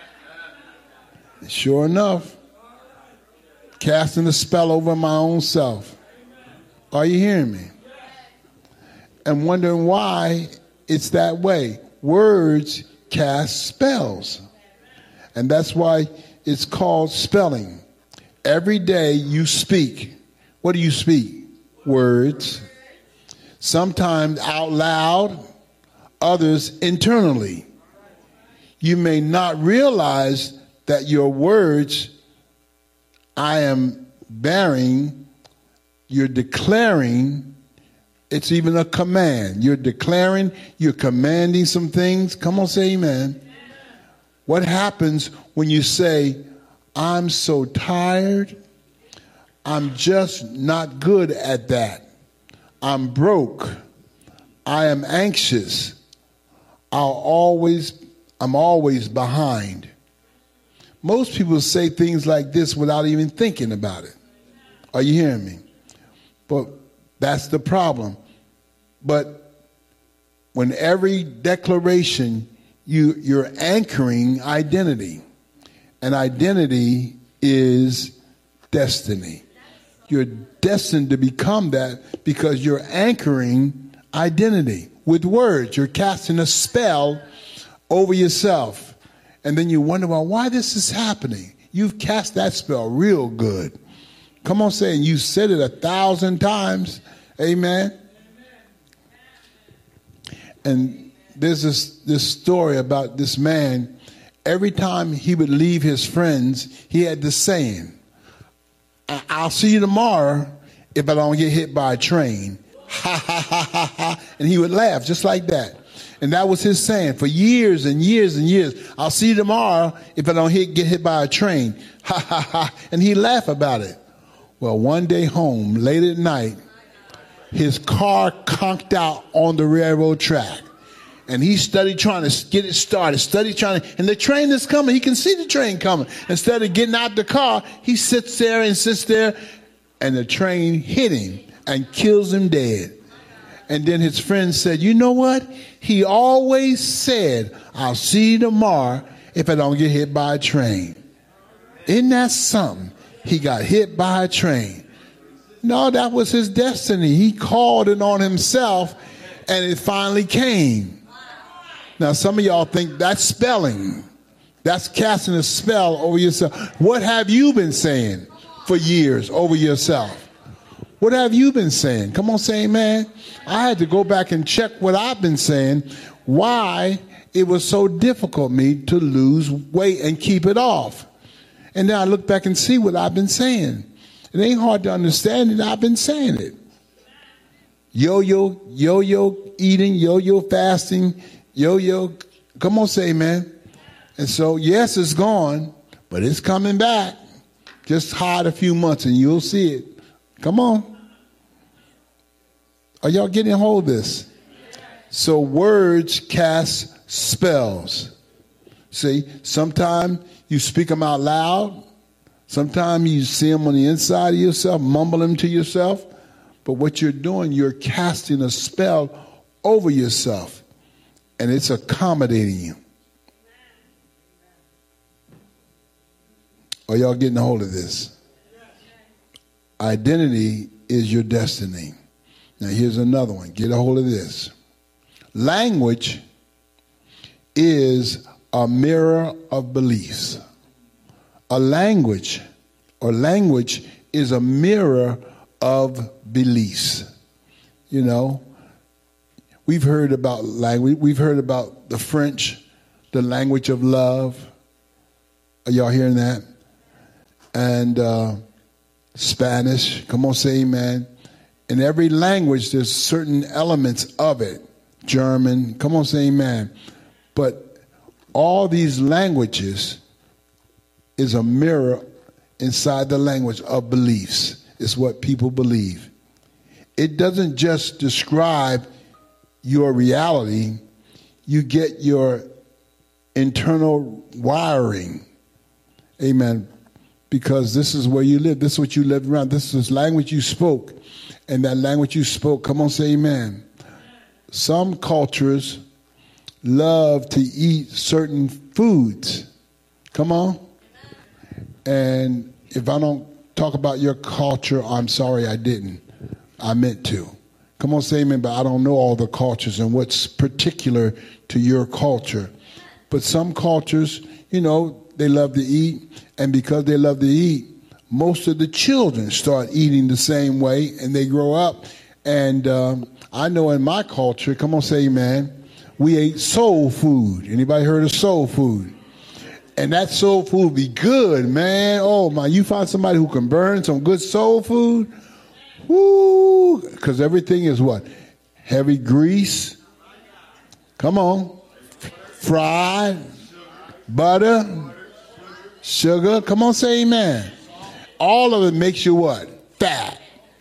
Sure enough, casting a spell over my own self. Are you hearing me? And wondering why it's that way. Words cast spells. And that's why it's called spelling. Every day you speak. What do you speak? Words. Sometimes out loud, others internally. You may not realize that your words, I am bearing, you're declaring, it's even a command. You're declaring, you're commanding some things. Come on, say amen. What happens when you say, I'm so tired, I'm just not good at that. I'm broke. I am anxious. I'll always, I'm always behind. Most people say things like this without even thinking about it. Are you hearing me? But that's the problem. But when every declaration, you, you're anchoring identity. And identity is destiny. You're destined to become that because you're anchoring identity. With words, you're casting a spell over yourself. And then you wonder, well, why this is happening? You've cast that spell real good. Come on, say, and you said it a thousand times. Amen. And there's this, this story about this man. Every time he would leave his friends, he had this saying, I'll see you tomorrow if I don't get hit by a train. Ha, ha, ha, ha, ha. And he would laugh just like that. And that was his saying for years and years and years. I'll see you tomorrow if I don't hit, get hit by a train. Ha, ha, ha. And he'd laugh about it. Well, one day home, late at night, his car conked out on the railroad track. And he studied trying to get it started, studied trying to, and the train is coming. He can see the train coming. Instead of getting out the car, he sits there and sits there, and the train hit him and kills him dead. And then his friend said, you know what? He always said, I'll see you tomorrow if I don't get hit by a train. Isn't that something? He got hit by a train. No, that was his destiny. He called it on himself, and it finally came. Now, some of y'all think that's spelling. That's casting a spell over yourself. What have you been saying for years over yourself? What have you been saying? Come on, say amen. I had to go back and check what I've been saying, why it was so difficult me to lose weight and keep it off. And then I look back and see what I've been saying. It ain't hard to understand it. I've been saying it. Yo-yo, yo-yo eating, yo-yo fasting, yo-yo. Come on, say amen. And so, yes, it's gone, but it's coming back. Just hide a few months and you'll see it. Come on. Are y'all getting a hold of this? So words cast spells. See, sometimes you speak them out loud. Sometimes you see them on the inside of yourself, mumble them to yourself. But what you're doing, you're casting a spell over yourself. And it's accommodating you. Are y'all getting a hold of this? Identity is your destiny. Now here's another one. Get a hold of this. Language is a mirror of beliefs. A language or language is a mirror of beliefs. You know, we've heard about language. We've heard about the French, the language of love. Are y'all hearing that? And uh, Spanish. Come on, say amen. In every language, there's certain elements of it. German. Come on, say amen. But all these languages is a mirror inside the language of beliefs. It's what people believe. It doesn't just describe your reality. You get your internal wiring. Amen. Because this is where you live. This is what you lived around. This is language you spoke. And that language you spoke, come on, say amen. Some cultures love to eat certain foods. Come on. And if I don't talk about your culture, I'm sorry I didn't. I meant to. Come on, say amen, but I don't know all the cultures and what's particular to your culture. But some cultures, you know, they love to eat. And because they love to eat, most of the children start eating the same way and they grow up. And um, I know in my culture, come on, say amen, we ate soul food. Anybody heard of soul food? And that soul food be good, man. Oh, my, you find somebody who can burn some good soul food? Woo! Because everything is what? Heavy grease. Come on. Fried. Butter. Sugar. Come on, say amen. All of it makes you what? Fat.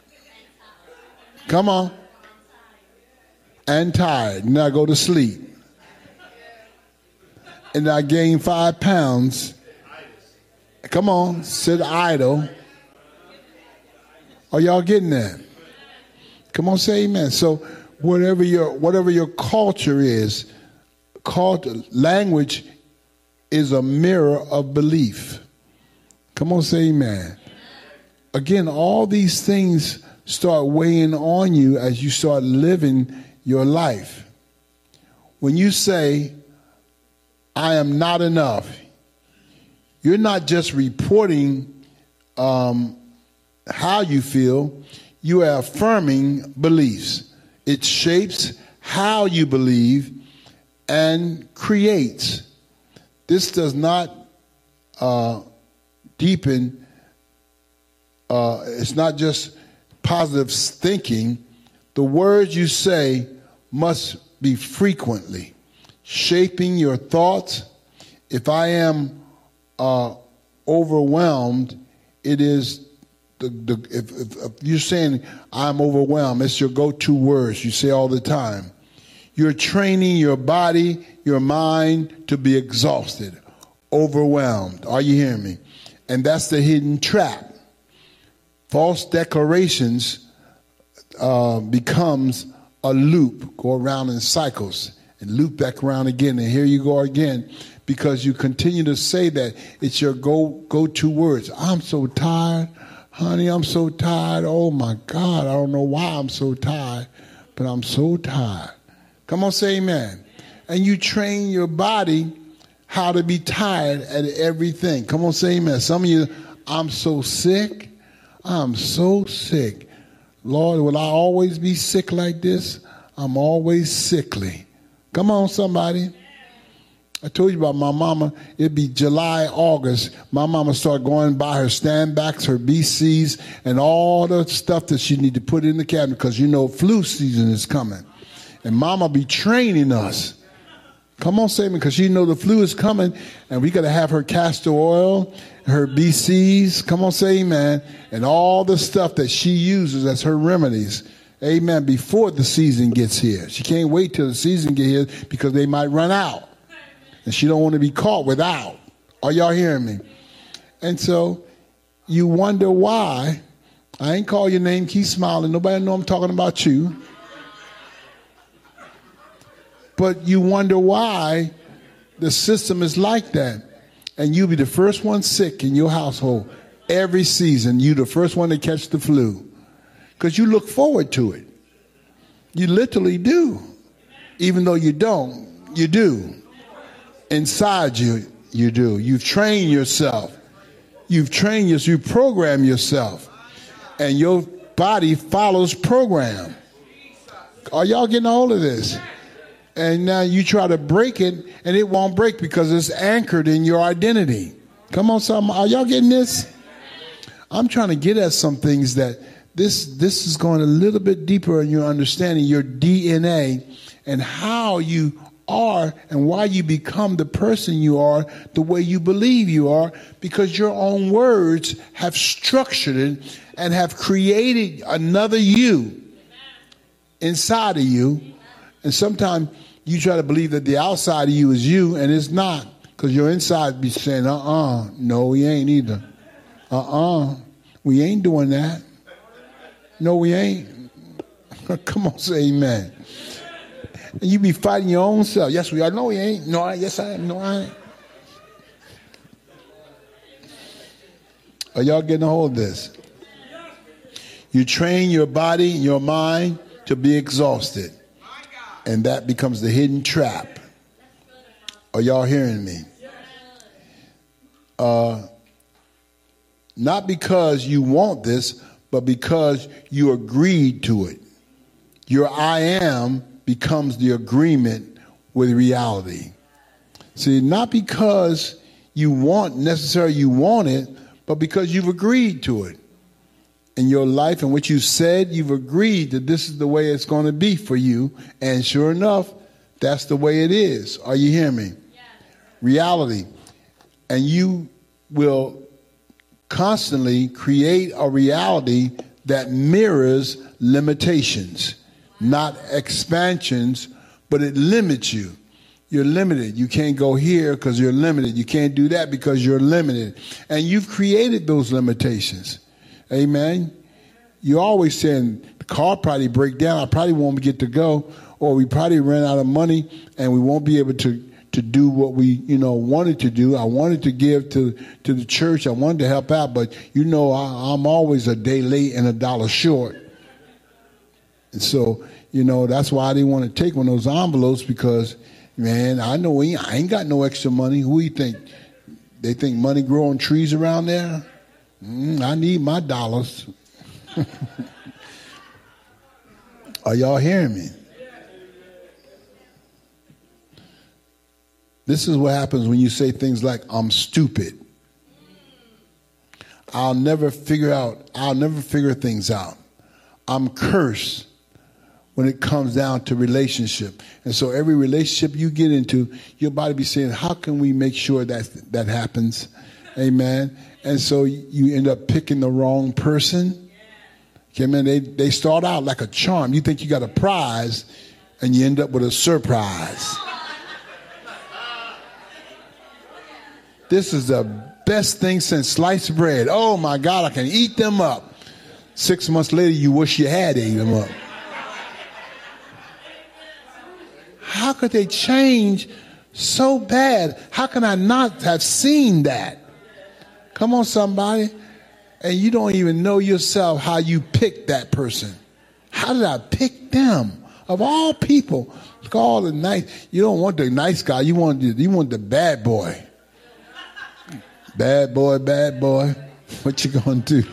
Come on. And tired. Now go to sleep. And I gained five pounds. Come on, sit idle. Are y'all getting that? Come on, say amen. So whatever your whatever your culture is, culture, language is a mirror of belief. Come on, say amen. Again, all these things start weighing on you as you start living your life. When you say, I am not enough, you're not just reporting um, how you feel, you are affirming beliefs. It shapes how you believe and creates. This does not uh, deepen, uh, it's not just positive thinking, The words you say must be frequently shaping your thoughts. If I am uh, overwhelmed, it is the, the if, if, if you're saying I'm overwhelmed, it's your go-to words you say all the time. You're training your body, your mind to be exhausted, overwhelmed. Are you hearing me? And that's the hidden trap. False declarations uh, becomes a loop, go around in cycles and loop back around again. And here you go again, because you continue to say that. It's your go, go-to words. I'm so tired. Honey, I'm so tired. Oh, my God, I don't know why I'm so tired, but I'm so tired. Come on, say amen. And you train your body how to be tired at everything. Come on, say amen. Some of you, I'm so sick. I'm so sick. Lord, will I always be sick like this? I'm always sickly. Come on, somebody. I told you about my mama. It'd be July, August. My mama started going by her standbacks, her B Cs, and all the stuff that she need to put in the cabinet, because you know flu season is coming. And mama be training us. Come on, say me, because you know the flu is coming, and we got to have her castor oil, her B Cs. Come on, say amen. And all the stuff that she uses as her remedies. Amen. Before the season gets here. She can't wait till the season get here because they might run out. And she don't want to be caught without. Are y'all hearing me? And so you wonder why. I ain't call your name. Keep smiling. Nobody know I'm talking about you. But you wonder why the system is like that. And you be the first one sick in your household. Every season, you the first one to catch the flu. Because you look forward to it. You literally do. Even though you don't, you do. Inside you, you do. You've trained yourself. You've trained yourself. You program yourself. And your body follows program. Are y'all getting a hold of this? And now you try to break it, and it won't break because it's anchored in your identity. Come on, some. Are y'all getting this? I'm trying to get at some things that this this is going a little bit deeper in your understanding, your D N A, and how you are and why you become the person you are, the way you believe you are, because your own words have structured it and have created another you inside of you. And sometimes you try to believe that the outside of you is you, and it's not, because your inside be saying, uh-uh, no, we ain't either. Uh-uh, we ain't doing that. No, we ain't. Come on, say amen. And you be fighting your own self. Yes, we are. No, we ain't. No, I, yes, I am. No, I ain't. Are y'all getting a hold of this? You train your body, your mind to be exhausted. And that becomes the hidden trap. Are y'all hearing me? Uh, not because you want this, but because you agreed to it. Your I am becomes the agreement with reality. See, not because you want necessarily you want it, but because you've agreed to it. In your life, in which you said you've agreed that this is the way it's going to be for you. And sure enough, that's the way it is. Are you hearing me? Yeah. Reality. And you will constantly create a reality that mirrors limitations, not expansions, but it limits you. You're limited. You can't go here because you're limited. You can't do that because you're limited. And you've created those limitations. Amen. You always saying the car probably break down. I probably won't get to go, or we probably ran out of money and we won't be able to, to do what we, you know, wanted to do. I wanted to give to, to the church. I wanted to help out, but you know, I, I'm always a day late and a dollar short. And so, you know, that's why I didn't want to take one of those envelopes, because, man, I know we, I ain't got no extra money. Who do you think? They think money grow on trees around there? Mm, I need my dollars. Are y'all hearing me? This is what happens when you say things like, I'm stupid. I'll never figure out, I'll never figure things out. I'm cursed. when it comes down to relationship. And so every relationship you get into, your body be saying, how can we make sure that that happens? Amen. And so you end up picking the wrong person. Okay, man, they, they start out like a charm. You think you got a prize, and you end up with a surprise. This is the best thing since sliced bread. Oh, my God, I can eat them up. Six months later, you wish you had ate them up. How could they change so bad? How can I not have seen that? Come on, somebody. And you don't even know yourself how you picked that person. How did I pick them? Of all people, look, all the nice. You don't want the nice guy. You want the, you want the bad boy. Bad boy, bad boy. What you gonna do?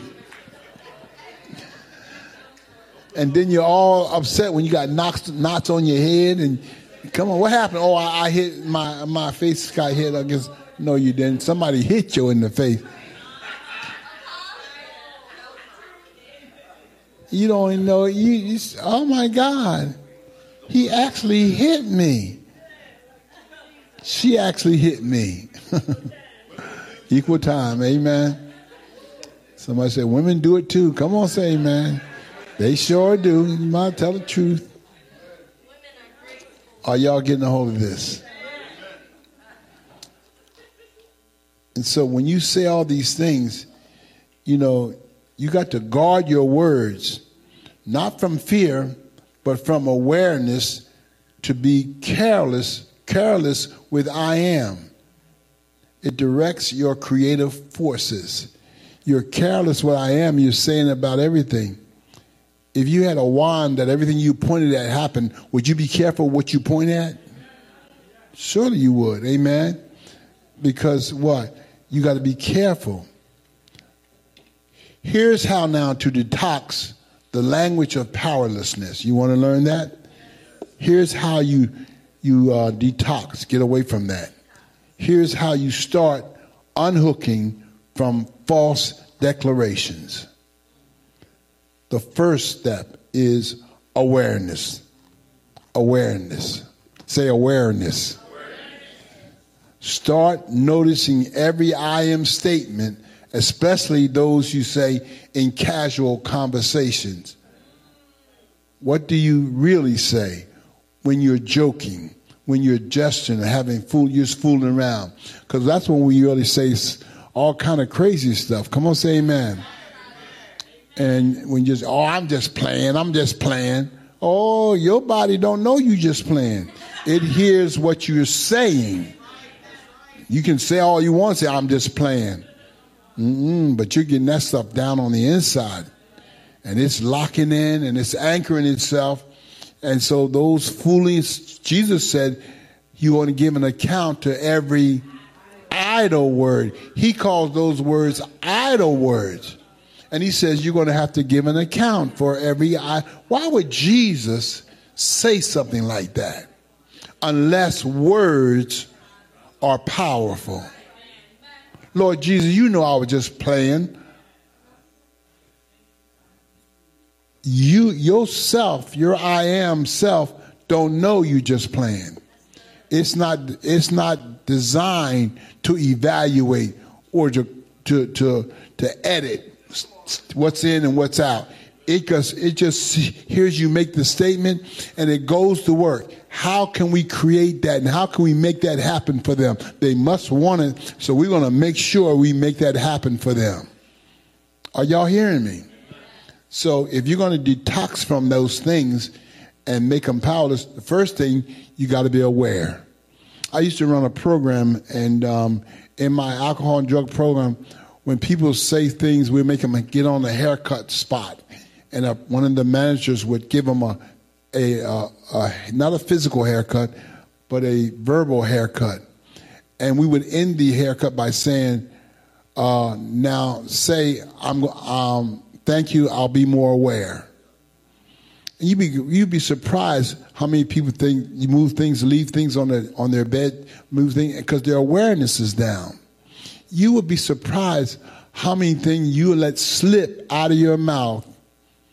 And then you're all upset when you got knots, knots on your head. And come on, what happened? Oh, I, I hit my my face got hit. I guess no, you didn't. Somebody hit you in the face. You don't even know. You, you, oh my God, he actually hit me. She actually hit me. Equal time, amen. Somebody said, women do it too. Come on, say amen. They sure do. You might tell the truth. Are y'all getting a hold of this? And so when you say all these things, you know, you got to guard your words, not from fear, but from awareness, to be careless, careless with I am. It directs your creative forces. You're careless with I am, you're saying about everything. If you had a wand that everything you pointed at happened, would you be careful what you point at? Surely you would, amen? Because what? You got to be careful. Here's how now to detox the language of powerlessness. You want to learn that? Here's how you, you uh, detox, get away from that. Here's how you start unhooking from false declarations. The first step is awareness. Awareness. Say awareness. Start noticing every I am statement, especially those you say in casual conversations. What do you really say when you're joking, when you're gesturing, having fool, you're just fooling around? Because that's when we really say all kind of crazy stuff. Come on, say amen. And when you just, oh, I'm just playing, I'm just playing. Oh, your body don't know you just playing. It hears what you're saying. You can say all you want, say, I'm just playing. Mm-mm, but you're getting that stuff down on the inside. And it's locking in and it's anchoring itself. And so those fooling, Jesus said, you want to give an account to every idle word. He calls those words idle words. And he says you're going to have to give an account for every I. Why would Jesus say something like that? Unless words are powerful. Lord Jesus, you know I was just playing. You yourself, your I am self, don't know you just playing. It's not it's not designed to evaluate or to to to, to edit what's in and what's out. It just, it just hears you make the statement and it goes to work. How can we create that and how can we make that happen for them? They must want it, so we're going to make sure we make that happen for them. Are y'all hearing me? So if you're going to detox from those things and make them powerless, the first thing, you got to be aware. I used to run a program, and um, in my alcohol and drug program, when people say things, we make them get on the haircut spot. And uh, one of the managers would give them a, a, uh, a, not a physical haircut, but a verbal haircut. And we would end the haircut by saying, uh, now say, I'm, um, thank you, I'll be more aware. And you'd be, you'd be surprised how many people think you move things, leave things on their, on their bed, move things, because their awareness is down. You would be surprised how many things you let slip out of your mouth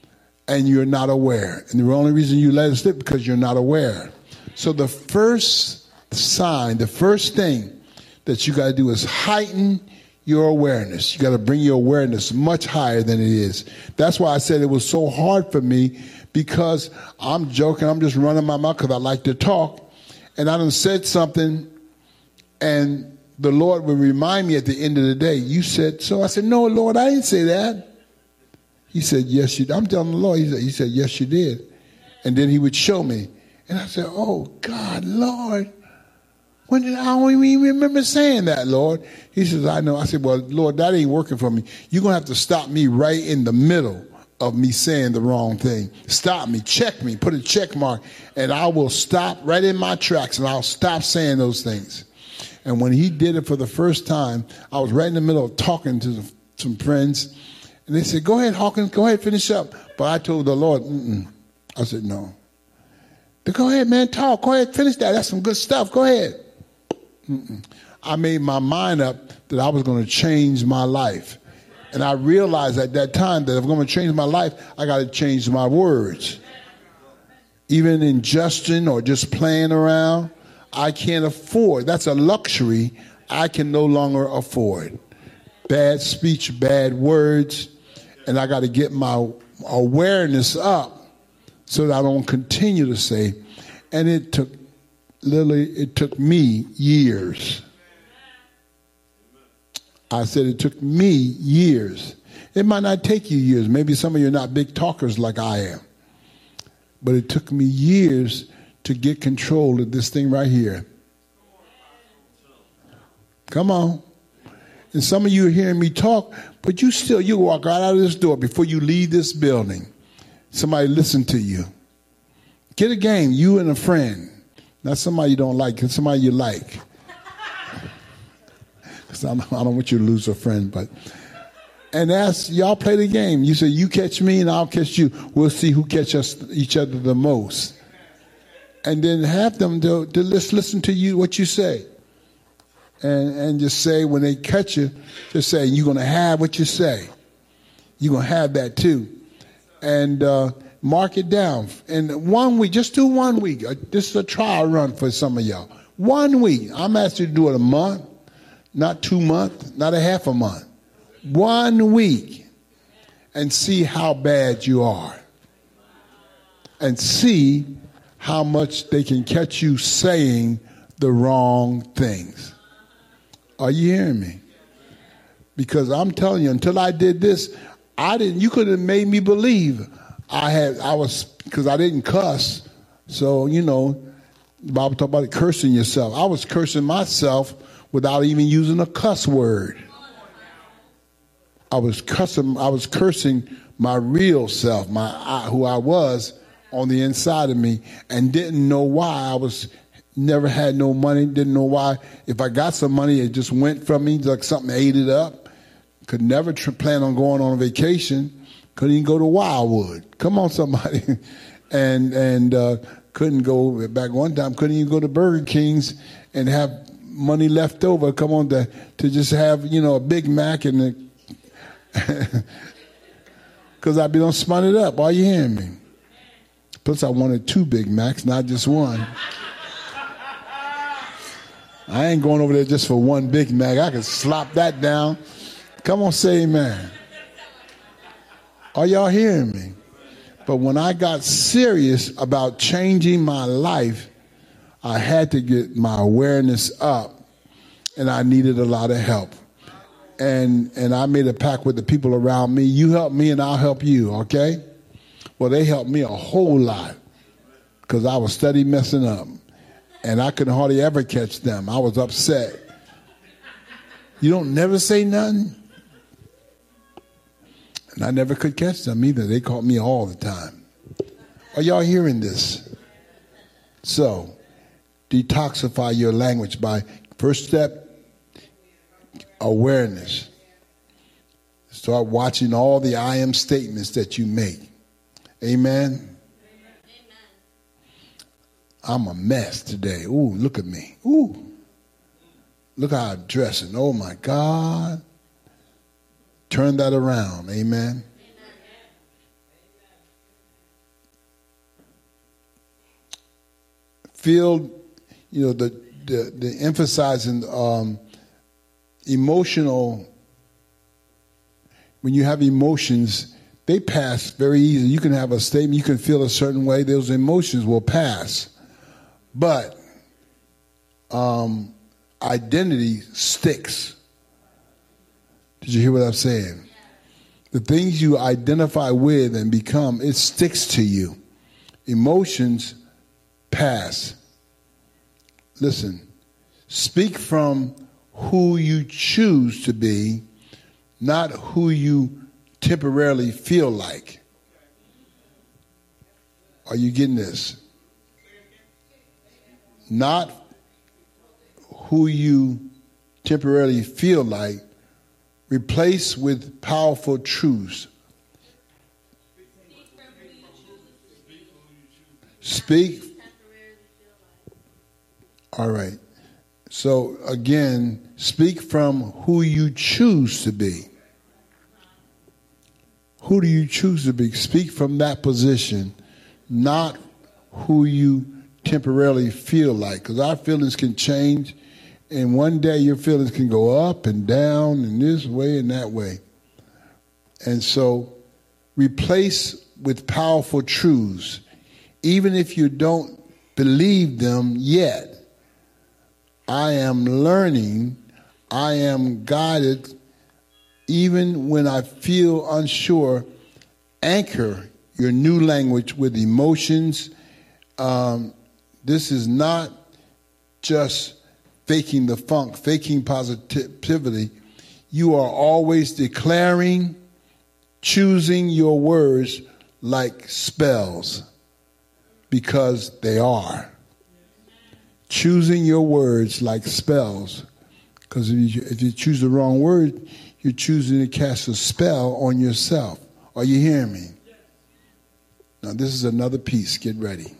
and you're not aware. And the only reason you let it slip because you're not aware. So the first sign, the first thing that you got to do is heighten your awareness. You got to bring your awareness much higher than it is. That's why I said it was so hard for me, because I'm joking. I'm just running my mouth because I like to talk. And I done said something, and the Lord would remind me at the end of the day, you said so. I said, no, Lord, I didn't say that. He said, yes, you did. I'm telling the Lord. He said, he said, yes, you did. And then he would show me. And I said, oh, God, Lord, when did I don't even remember saying that, Lord? He says, I know. I said, well, Lord, that ain't working for me. You're going to have to stop me right in the middle of me saying the wrong thing. Stop me, check me, put a check mark, and I will stop right in my tracks, and I'll stop saying those things. And when he did it for the first time, I was right in the middle of talking to some friends, and they said, go ahead, Hawkins, go ahead, finish up. But I told the Lord, mm-mm. I said, no. They, go ahead, man, talk. Go ahead, finish that. That's some good stuff. Go ahead. Mm-mm. I made my mind up that I was going to change my life. And I realized at that time that if I'm going to change my life, I got to change my words. Even in jesting or just playing around, I can't afford. That's a luxury I can no longer afford. Bad speech, bad words, and I got to get my awareness up so that I don't continue to say. And it took, literally, it took me years. I said it took me years. It might not take you years. Maybe some of you are not big talkers like I am. But it took me years to get control of this thing right here. Come on. And some of you are hearing me talk, but you still, you walk right out of this door before you leave this building. Somebody listen to you. Get a game, you and a friend. Not somebody you don't like, it's somebody you like. Because I don't want you to lose a friend, but and ask, y'all play the game. You say, you catch me and I'll catch you. We'll see who catches each other the most. And then have them to, to just listen to you, what you say. And, and just say, when they catch you, just say, you're going to have what you say. You're going to have that too. And uh, mark it down. And one week, just do one week. This is a trial run for some of y'all. One week. I'm asking you to do it a month, not two months, not a half a month. One week. And see how bad you are. And see how much they can catch you saying the wrong things. Are you hearing me? Because I'm telling you, until I did this, I didn't. You could have made me believe I had. I was because I didn't cuss. So you know, the Bible talk about it, cursing yourself. I was cursing myself without even using a cuss word. I was cussing. I was cursing my real self, my I, who I was on the inside of me, and didn't know why I was. Never had no money, didn't know why. If I got some money, it just went from me like something ate it up. Could never tr- plan on going on a vacation. Couldn't even go to Wildwood. Come on, somebody. and and uh, couldn't go, back one time, couldn't even go to Burger King's and have money left over. Come on, to, to just have, you know, a Big Mac and because I'd be done spun it up. Are you hearing me? Plus, I wanted two Big Macs, not just one. I ain't going over there just for one Big Mac. I could slop that down. Come on, say amen. Are y'all hearing me? But when I got serious about changing my life, I had to get my awareness up, and I needed a lot of help. And and I made a pact with the people around me. You help me and I'll help you, okay? Well, they helped me a whole lot because I was steady messing up. And I couldn't hardly ever catch them. I was upset. You don't never say nothing? And I never could catch them either. They caught me all the time. Are y'all hearing this? So, detoxify your language by, first step, awareness. Start watching all the I am statements that you make. Amen? I'm a mess today. Ooh, look at me. Ooh. Look how I'm dressing. Oh, my God. Turn that around. Amen. feel, you know, the the, the emphasizing um, emotional. When you have emotions, they pass very easily. You can have a statement, you can feel a certain way. Those emotions will pass, but um, identity sticks. Did you hear what I'm saying? The things you identify with and become, it sticks to you. Emotions pass. Listen, speak from who you choose to be, not who you temporarily feel like. Are you getting this? Not who you temporarily feel like. Replace with powerful truths. Speak. All right. So again, speak from who you choose to be. Who do you choose to be? Speak from that position, not who you temporarily feel like. Because our feelings can change. And one day your feelings can go up and down and this way and that way. And so replace with powerful truths. Even if you don't believe them yet, I am learning, I am guided. Even when I feel unsure, anchor your new language with emotions. Um, this is not just faking the funk, faking positivity. You are always declaring, choosing your words like spells, because they are. Choosing your words like spells, because if you, if you choose the wrong word, you're choosing to cast a spell on yourself. Are you hearing me? Now this is another piece. Get ready.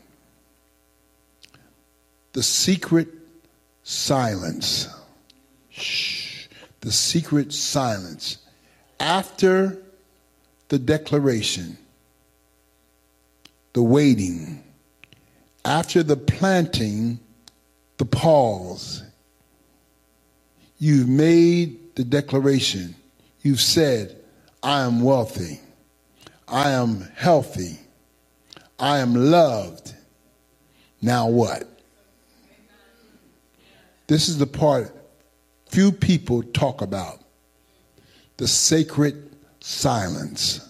The secret silence. Shh. The secret silence. After the declaration, the waiting, after the planting, the pause. You've made the declaration. You've said, I am wealthy. I am healthy. I am loved. Now what? This is the part few people talk about. The sacred silence.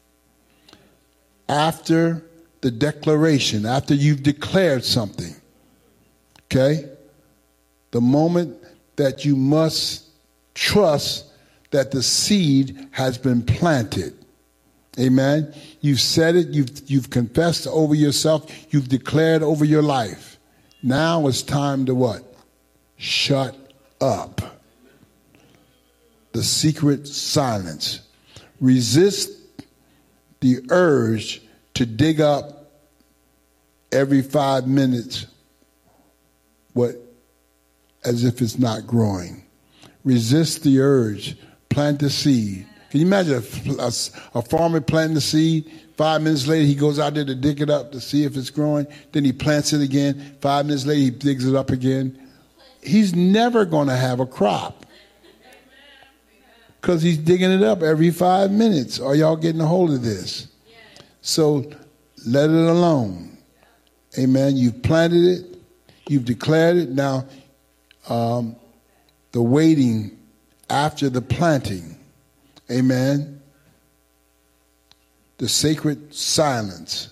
After the declaration, after you've declared something, okay? The moment that you must trust that the seed has been planted. Amen? You've said it, you've, you've confessed over yourself, you've declared over your life. Now it's time to what? Shut up. The secret silence. Resist the urge to dig up every five minutes what as if it's not growing. Resist the urge. Plant the seed. Can you imagine a, a, a farmer planting the seed? Five minutes later, he goes out there to dig it up to see if it's growing. Then he plants it again. Five minutes later, he digs it up again. He's never going to have a crop because he's digging it up every five minutes. Are y'all getting a hold of this? So let it alone. Amen. You've planted it. You've declared it. Now, um, the waiting after the planting. Amen. The sacred silence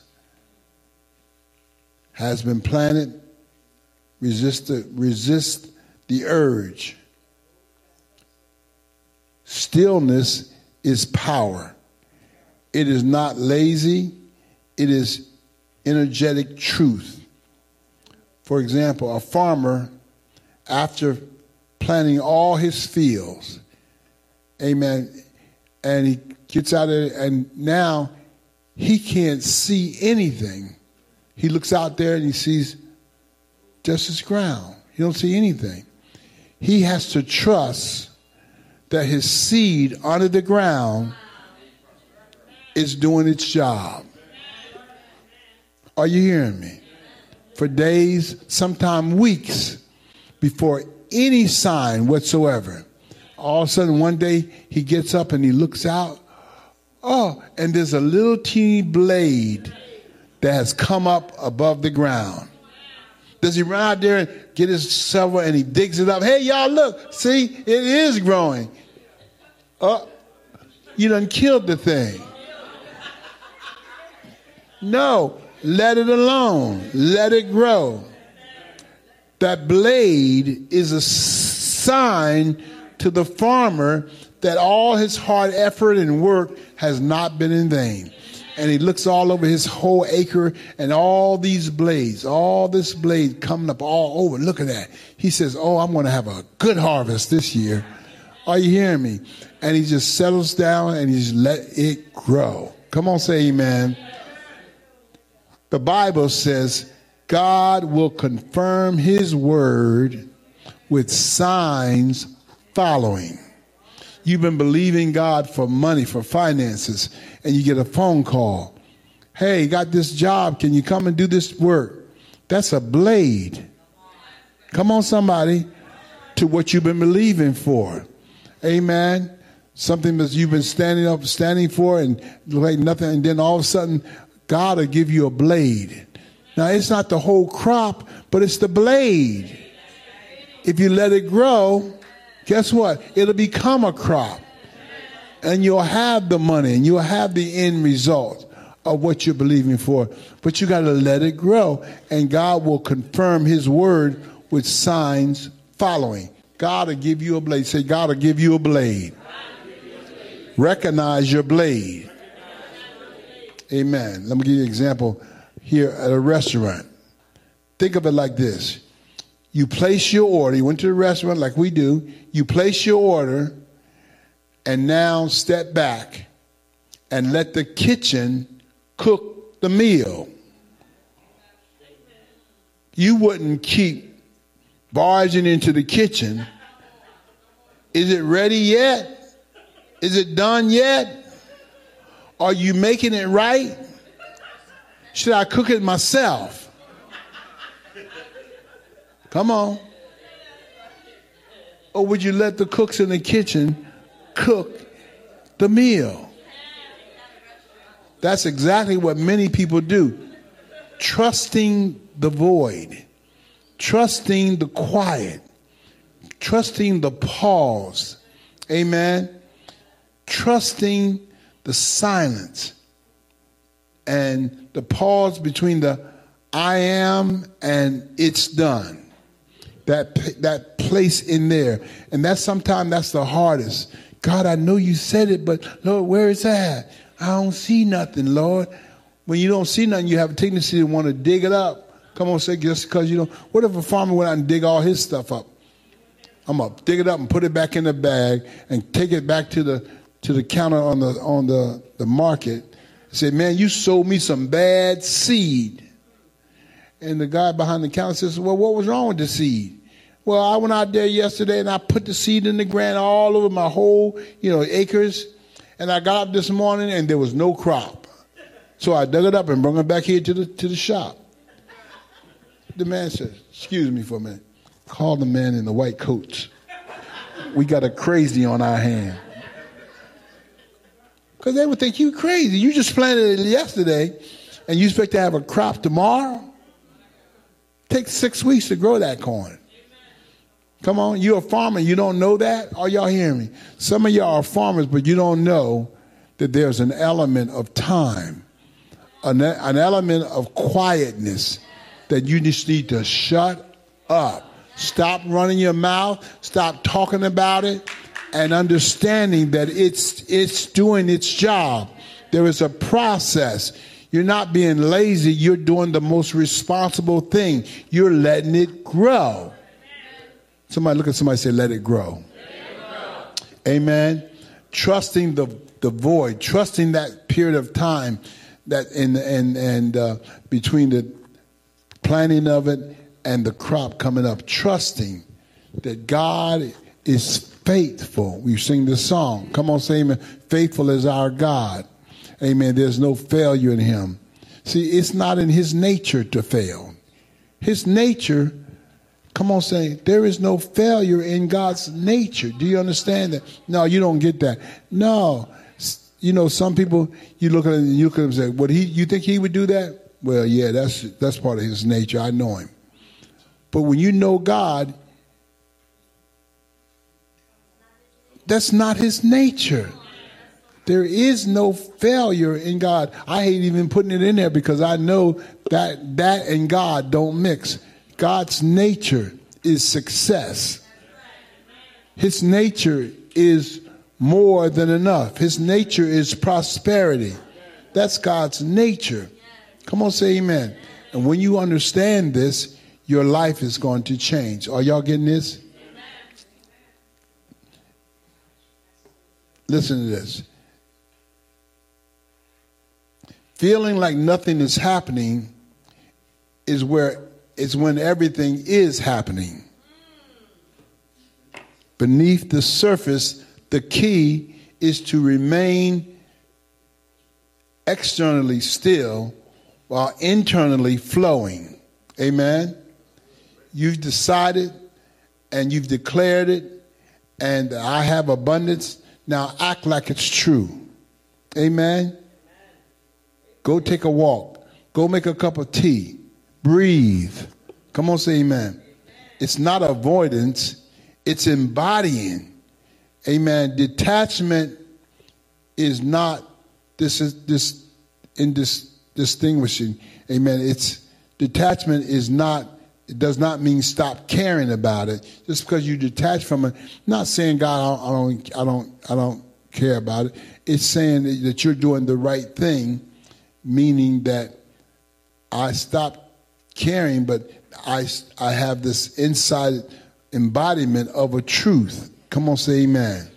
has been planted. Resist the, resist the urge. Stillness is power. It is not lazy. It is energetic truth. For example, a farmer, after planting all his fields, amen, and he gets out of it, and now he can't see anything. He looks out there and he sees just his ground. He don't see anything. He has to trust that his seed under the ground is doing its job. Are you hearing me? for days, sometimes weeks, before any sign whatsoever. All of a sudden, one day, he gets up and he looks out. Oh, and there's a little teeny blade that has come up above the ground. Does he run out there and get his shovel and he digs it up? Hey, y'all, look. See, it is growing. Oh, you done killed the thing. No, let it alone. Let it grow. That blade is a sign to the farmer that all his hard effort and work has not been in vain. And he looks all over his whole acre and all these blades, all this blade coming up all over. Look at that. He says, oh, I'm going to have a good harvest this year. Are you hearing me? And he just settles down and he's let it grow. Come on, say amen. The Bible says God will confirm his word with signs following. You've been believing God for money, for finances, and you get a phone call. Hey, got this job. Can you come and do this work? That's a blade. Come on, somebody, to what you've been believing for. Amen. Something that you've been standing up, standing for, and like nothing, and then all of a sudden, God will give you a blade. Now, it's not the whole crop, but it's the blade. If you let it grow, guess what? It'll become a crop. And you'll have the money and you'll have the end result of what you're believing for. But you got to let it grow. And God will confirm his word with signs following. God will give you a blade. Say, God will give you a blade. Recognize your blade. Amen. Let me give you an example here at a restaurant. Think of it like this. You place your order. You went to the restaurant like we do. You place your order and now step back and let the kitchen cook the meal. You wouldn't keep barging into the kitchen. Is it ready yet? Is it done yet? Are you making it right? Should I cook it myself? Come on. Or would you let the cooks in the kitchen cook the meal? That's exactly what many people do. Trusting the void. Trusting the quiet. Trusting the pause. Amen. Trusting the silence. And the pause between the I am and it's done. That that place in there. And that's sometimes that's the hardest. God, I know you said it, but Lord, where is that? I don't see nothing, Lord. When you don't see nothing, you have a tendency to want to dig it up. Come on, say just because you don't. What if a farmer went out and dig all his stuff up? I'm gonna dig it up and put it back in the bag and take it back to the to the counter on the on the, the market. Say, man, you sold me some bad seed. And the guy behind the counter says, well, what was wrong with the seed? Well, I went out there yesterday and I put the seed in the ground all over my whole, you know, acres. And I got up this morning and there was no crop. So I dug it up and brought it back here to the to the shop. The man says, excuse me for a minute. Call the man in the white coats. We got a crazy on our hand. Because they would think you crazy. You just planted it yesterday and you expect to have a crop tomorrow? Takes six weeks to grow that corn. Come on, you're a farmer, you don't know that? Are y'all hearing me? Some of y'all are farmers, but you don't know that there's an element of time, an, an element of quietness that you just need to shut up. Stop running your mouth, stop talking about it, and understanding that it's it's doing its job. There is a process. You're not being lazy. You're doing the most responsible thing. You're letting it grow. Somebody look at somebody and say, let it grow. Let it grow. Amen. Trusting the, the void, trusting that period of time that in and and uh, between the planting of it and the crop coming up, trusting that God is faithful. We sing this song. Come on, say amen. Faithful is our God. Amen. There's no failure in him. See, it's not in his nature to fail. His nature, come on, say, there is no failure in God's nature. Do you understand that? No, you don't get that. No. You know, some people, you look at him, you look at him and say, "Would he? You think he would do that?" Well, yeah, that's that's part of his nature. I know him. But when you know God, that's not his nature. There is no failure in God. I hate even putting it in there because I know that that and God don't mix. God's nature is success. His nature is more than enough. His nature is prosperity. That's God's nature. Come on, say amen. And when you understand this, your life is going to change. Are y'all getting this? Listen to this. Feeling like nothing is happening is where is when everything is happening. Beneath the surface, the key is to remain externally still while internally flowing. Amen. You've decided and you've declared it, and I have abundance. Now act like it's true. Amen. Go take a walk. Go make a cup of tea. Breathe. Come on, say amen. It's not avoidance. It's embodying. Amen. Detachment is not this is this in this distinguishing. Amen. It's detachment is not. It does not mean stop caring about it. Just because you detach from it, not saying God, I don't, I don't, I don't care about it. It's saying that you're doing the right thing, meaning that I stop caring, but I, I have this inside embodiment of a truth. Come on, say amen.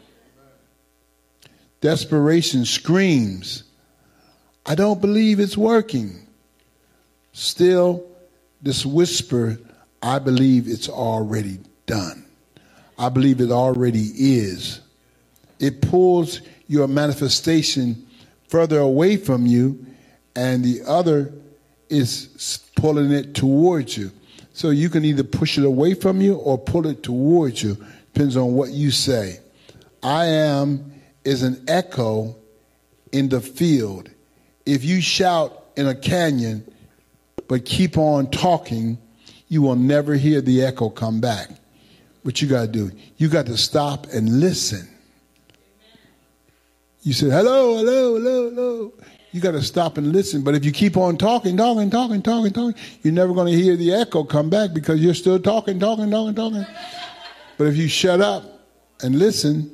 Desperation screams, I don't believe it's working. Still, this whisper, I believe it's already done. I believe it already is. It pulls your manifestation further away from you, and the other is pulling it towards you. So you can either push it away from you or pull it towards you. Depends on what you say. I am is an echo in the field. If you shout in a canyon, but keep on talking, you will never hear the echo come back. What you got to do? You got to stop and listen. You said, hello, hello, hello, hello. You got to stop and listen. But if you keep on talking, talking, talking, talking, talking, you're never going to hear the echo come back because you're still talking, talking, talking, talking. But if you shut up and listen,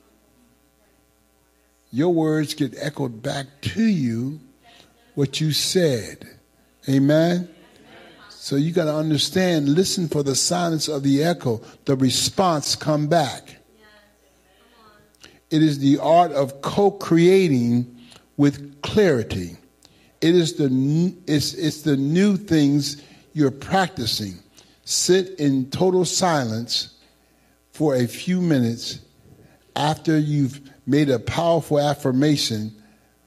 your words get echoed back to you what you said. Amen? So you got to understand, listen for the silence of the echo, the response come back. It is the art of co-creating with clarity. It is the it's, it's the new things you're practicing. Sit in total silence for a few minutes after you've made a powerful affirmation.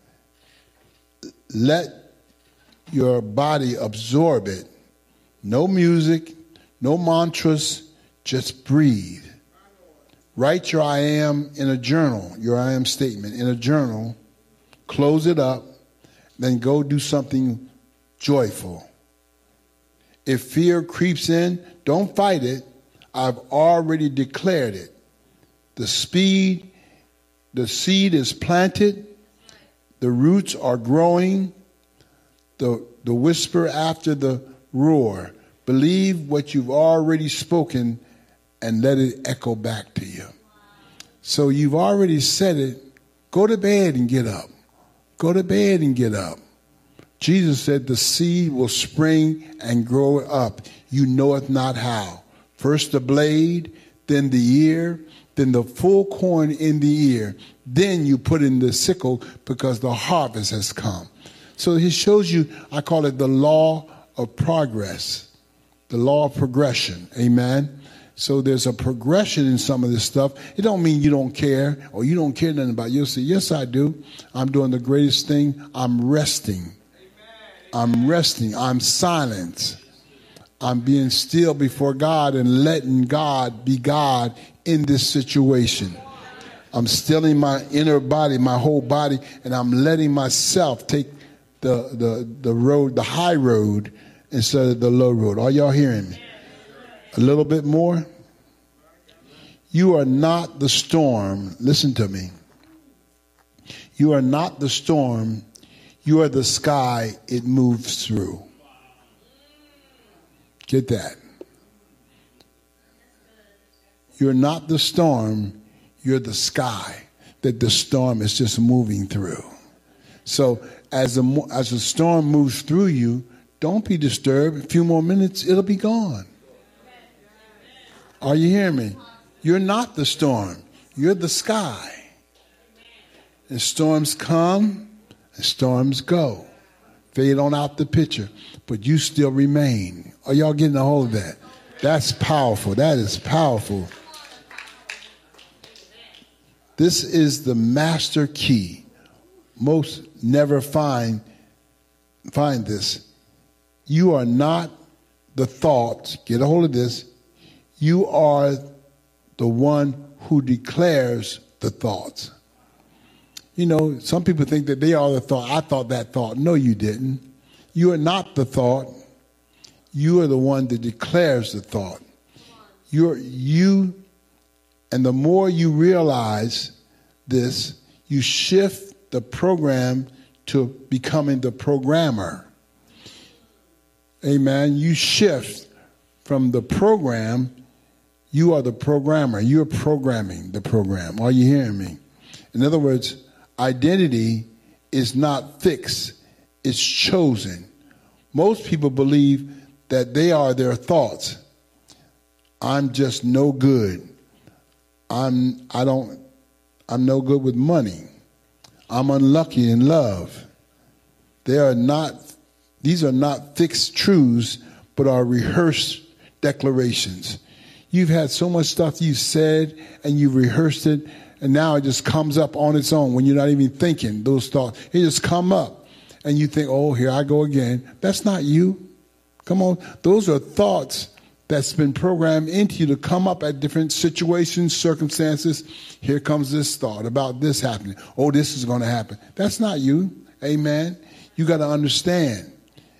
Let your body absorb it. No music, no mantras, just breathe. Write your I am in a journal, your I am statement in a journal. Close it up, then go do something joyful. If fear creeps in, don't fight it. I've already declared it. The speed, the seed is planted. The roots are growing. The, the whisper after the roar. Believe what you've already spoken and let it echo back to you. So you've already said it. Go to bed and get up. Go to bed and get up. Jesus said the seed will spring and grow up. You knoweth not how. First the blade, then the ear, then the full corn in the ear. Then you put in the sickle because the harvest has come. So he shows you, I call it the law of progress, the law of progression. Amen. So there's a progression in some of this stuff. It don't mean you don't care or you don't care nothing about it. You'll say, yes, I do. I'm doing the greatest thing. I'm resting. I'm resting. I'm silent. I'm being still before God and letting God be God in this situation. I'm stilling my inner body, my whole body, and I'm letting myself take the, the, the road, the high road instead of the low road. Are y'all hearing me? A little bit more? You are not the storm. Listen to me. You are not the storm. You are the sky it moves through. Get that. You're not the storm. You're the sky that the storm is just moving through. So as the, as the storm moves through you, don't be disturbed. A few more minutes, it'll be gone. Are you hearing me? You're not the storm. You're the sky. And storms come and storms go. Fade on out the picture. But you still remain. Are y'all getting a hold of that? That's powerful. That is powerful. This is the master key. Most never find, find this. You are not the thoughts. Get a hold of this. You are the one who declares the thoughts. You know, some people think that they are the thought. I thought that thought. No, you didn't. You are not the thought. You are the one that declares the thought. You're you, and the more you realize this, you shift the program to becoming the programmer. Amen. You shift from the program. You are the programmer. You're programming the program. Are you hearing me? In other words, identity is not fixed. It's chosen. Most people believe that they are their thoughts. I'm just no good. I'm I don't I'm no good with money. I'm unlucky in love. They are not these are not fixed truths, but are rehearsed declarations. You've had so much stuff you've said and you've rehearsed it, and now it just comes up on its own when you're not even thinking those thoughts. It just come up and you think, oh, here I go again. That's not you. Come on. Those are thoughts that's been programmed into you to come up at different situations, circumstances. Here comes this thought about this happening. Oh, this is going to happen. That's not you. Amen. You got to understand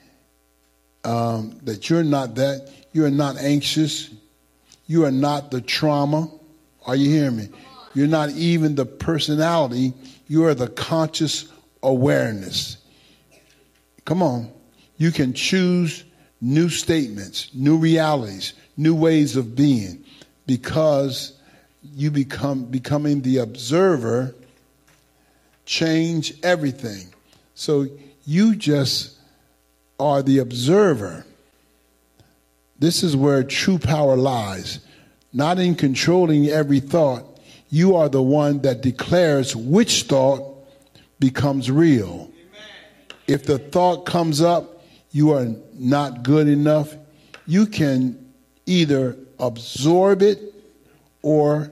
um, that you're not that. You are not anxious. You are not the trauma. Are you hearing me? You're not even the personality. You are the conscious awareness. Come on. You can choose new statements, new realities, new ways of being, because you become becoming the observer, change everything. So you just are the observer. This is where true power lies. Not in controlling every thought. You are the one that declares which thought becomes real. If the thought comes up, you are not good enough, you can either absorb it or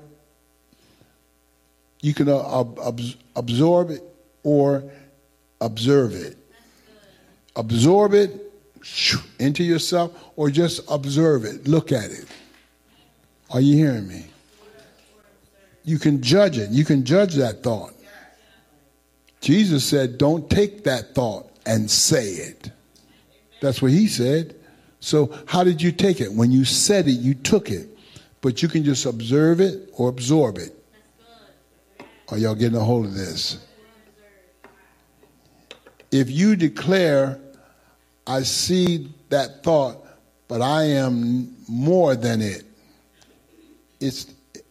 you can ab- ab- absorb it or observe it. Absorb it into yourself or just observe it. Look at it. Are you hearing me? You can judge it. You can judge that thought. Jesus said, don't take that thought and say it. That's what he said. So how did you take it? When you said it, you took it. But you can just observe it or absorb it. Are y'all getting a hold of this? If you declare, I see that thought, but I am more than it. It's,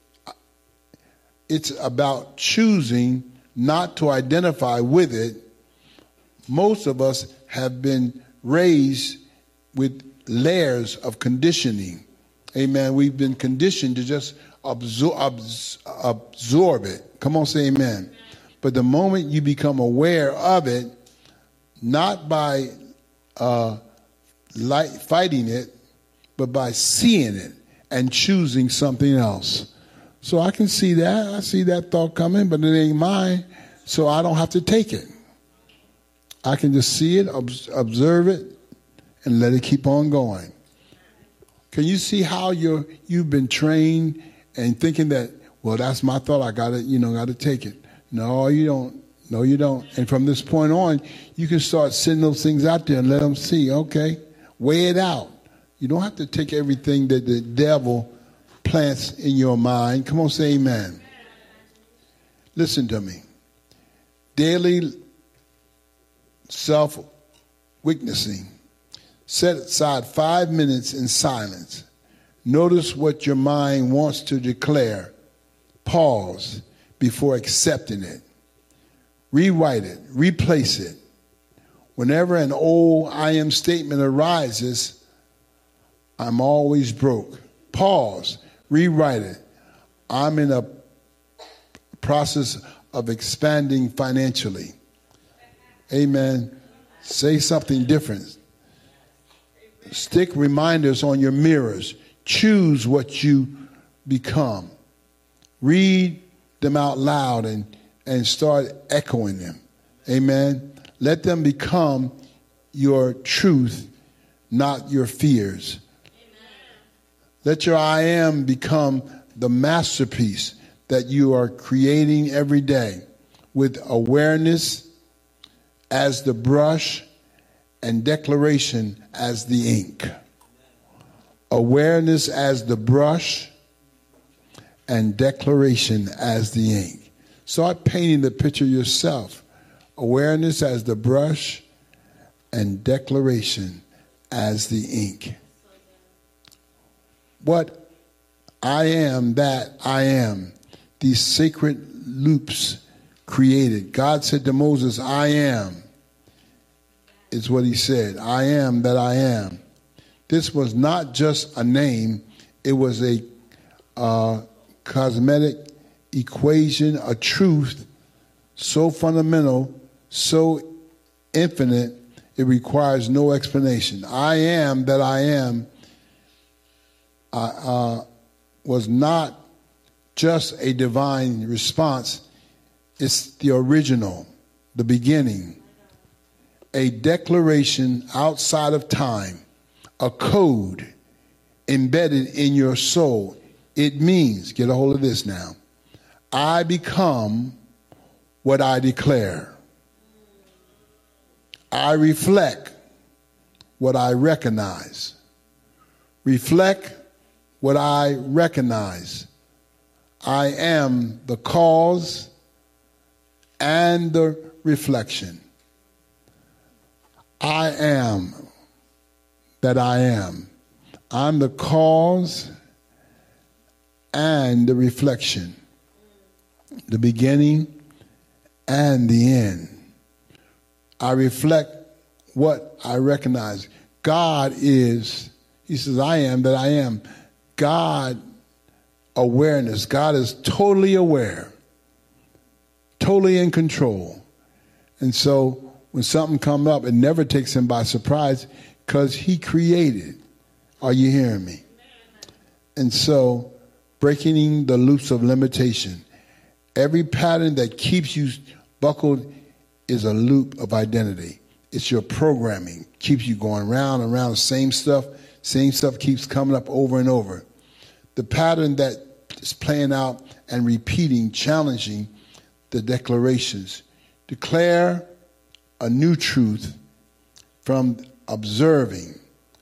it's about choosing not to identify with it. Most of us have been raised with layers of conditioning. Amen. We've been conditioned to just absorb, absorb it. Come on, say amen. But the moment you become aware of it, not by uh, light, fighting it, but by seeing it and choosing something else. So I can see that. I see that thought coming, but it ain't mine, so I don't have to take it. I can just see it, observe it, and let it keep on going. Can you see how you're, you've been trained and thinking that, well, that's my thought, I got to, you know, got to take it. No, you don't. No, you don't. And from this point on, you can start sending those things out there and let them see, okay, weigh it out. You don't have to take everything that the devil plants in your mind. Come on, say amen. Listen to me. Daily self-witnessing. Set aside five minutes in silence. Notice what your mind wants to declare. Pause before accepting it. Rewrite it. Replace it. Whenever an old I am statement arises, I'm always broke. Pause. Rewrite it. I'm in a process of expanding financially. Amen. Say something different. Stick reminders on your mirrors. Choose what you become. Read them out loud and, and start echoing them. Amen. Let them become your truth, not your fears. Let your I am become the masterpiece that you are creating every day with awareness as the brush and declaration as the ink. Awareness as the brush and declaration as the ink. Start painting the picture yourself. Awareness as the brush and declaration as the ink. What I am that I am. These sacred loops created. God said to Moses, I am. Is what he said. I am that I am. This was not just a name. It was a uh, cosmetic equation, a truth so fundamental, so infinite, it requires no explanation. I am that I am uh, uh, was not just a divine response. It's the original, the beginning. A declaration outside of time, a code embedded in your soul. It means, get a hold of this now, I become what I declare. I reflect what I recognize. Reflect what I recognize. I am the cause and the reflection. I am that I am. I'm the cause and the reflection. The beginning and the end. I reflect what I recognize. God is, he says, I am that I am. God awareness. God is totally aware, totally in control. And so when something comes up, it never takes him by surprise because he created. Are you hearing me? And so breaking the loops of limitation. Every pattern that keeps you buckled is a loop of identity. It's your programming. Keeps you going round and round. Same stuff. Same stuff keeps coming up over and over. The pattern that is playing out and repeating, challenging the declarations. Declare a new truth from observing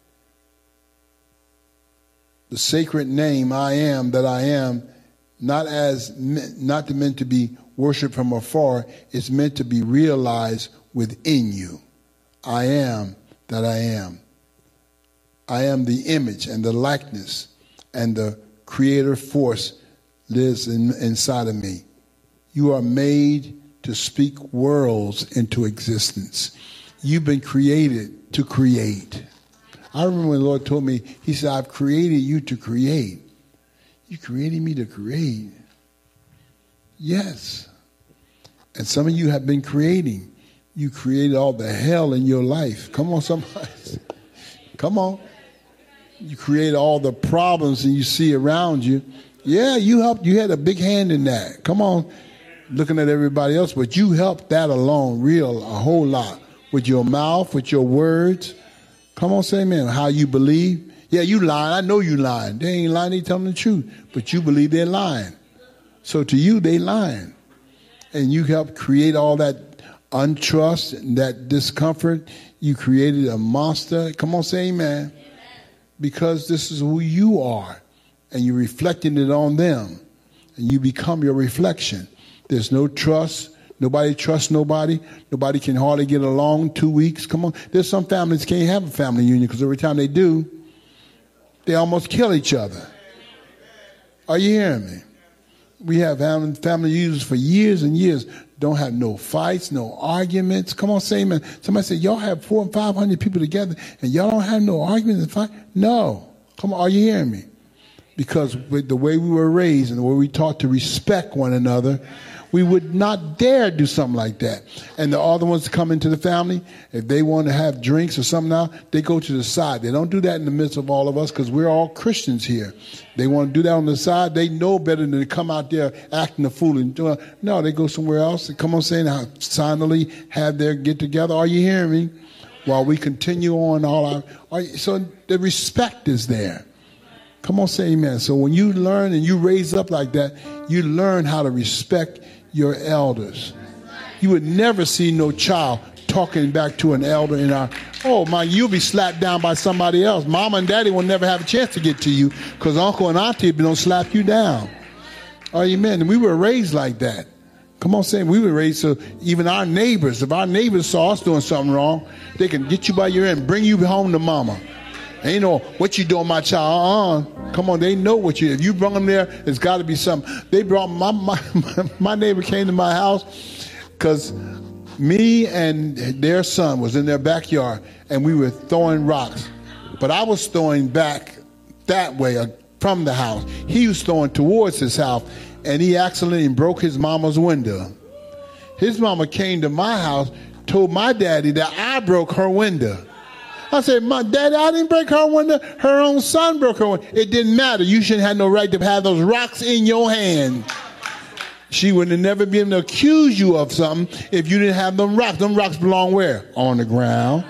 the sacred name I am that I am, not as not meant to be worshipped from afar. It's meant to be realized within you. I am that I am. I am the image and the likeness, and the creator force lives in, inside of me. You are made to speak worlds into existence. You've been created to create. I remember when the Lord told me, he said, I've created you to create. You created me to create. Yes. And some of you have been creating. You created all the hell in your life. Come on, somebody. Come on. You created all the problems that you see around you. Yeah, you helped. You had a big hand in that. Come on. Looking at everybody else, but you helped that alone real a whole lot with your mouth, with your words. Come on, say amen. How you believe. Yeah, you lying. I know you lying. They ain't lying. They telling the truth. But you believe they're lying. So to you, they lying. And you help create all that untrust and that discomfort. You created a monster. Come on, say amen. Amen. Because this is who you are. And you're reflecting it on them. And you become your reflection. There's no trust. Nobody trusts nobody. Nobody can hardly get along two weeks. Come on. There's some families can't have a family union because every time they do, they almost kill each other. Are you hearing me? We have family unions for years and years. Don't have no fights, no arguments. Come on, say amen. Somebody said, y'all have four and five hundred people together and y'all don't have no arguments and fight? No. Come on, are you hearing me? Because with the way we were raised and the way we taught to respect one another, we would not dare do something like that. And the other ones come into the family, if they want to have drinks or something now, they go to the side. They don't do that in the midst of all of us because we're all Christians here. They want to do that on the side. They know better than to come out there acting a fool. And doing, no, they go somewhere else and come on saying how silently have their get together. Are you hearing me? While we continue on all our, are, so the respect is there. Come on, say amen. So when you learn and you raise up like that, you learn how to respect your elders. You would never see no child talking back to an elder in our, oh my, you'll be slapped down by somebody else. Mama and daddy will never have a chance to get to you because uncle and auntie don't slap you down. Oh, amen. And we were raised like that. Come on, saying we were raised so even our neighbors, if our neighbors saw us doing something wrong, they can get you by your ear and bring you home to mama. Ain't no, what you doing, my child? Uh-uh. Come on, they know what you, if you brought them there, it's got to be something. They brought, my, my, my neighbor came to my house because me and their son was in their backyard and we were throwing rocks. But I was throwing back that way uh, from the house. He was throwing towards his house and he accidentally broke his mama's window. His mama came to my house, told my daddy that I broke her window. I said, my daddy, I didn't break her window. Her own son broke her window. It didn't matter. You shouldn't have no right to have those rocks in your hand. She would have never been able to accuse you of something if you didn't have them rocks. Them rocks belong where? On the ground.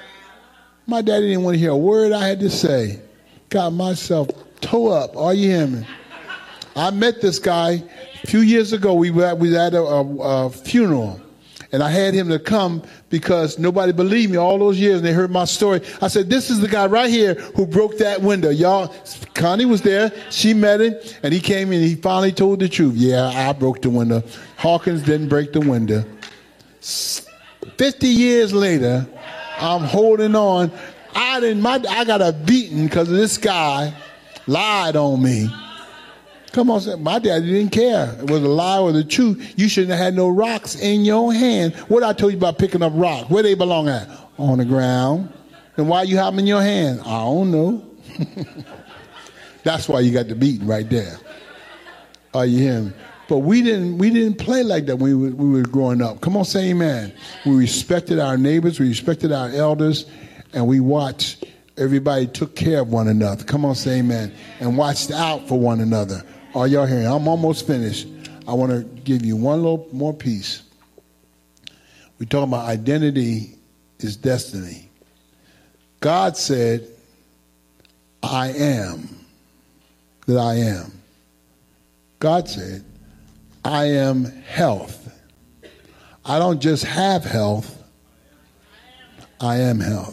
My daddy didn't want to hear a word I had to say. Got myself toe up. Are you hearing me? I met this guy a few years ago. We were at, we were at a, a, a funeral. And I had him to come because nobody believed me all those years and they heard my story. I said, this is the guy right here who broke that window. Y'all, Connie was there. She met him and he came in and he finally told the truth. Yeah, I broke the window. Hawkins didn't break the window. fifty years later, I'm holding on. I didn't, my, I got a beating because this guy lied on me. Come on, my daddy didn't care. It was a lie or the truth. You shouldn't have had no rocks in your hand. What I told you about picking up rocks, where they belong at? On the ground. Then why you have them in your hand? I don't know. That's why you got the beating right there. Are you hearing me? But we didn't we didn't play like that when we were, we were growing up. Come on, say amen. We respected our neighbors, we respected our elders, and we watched everybody took care of one another. Come on, say amen. And watched out for one another. Are y'all hearing? I'm almost finished. I want to give you one little more piece. We're talking about identity is destiny. God said, I am that I am. God said, I am health. I don't just have health. I am health.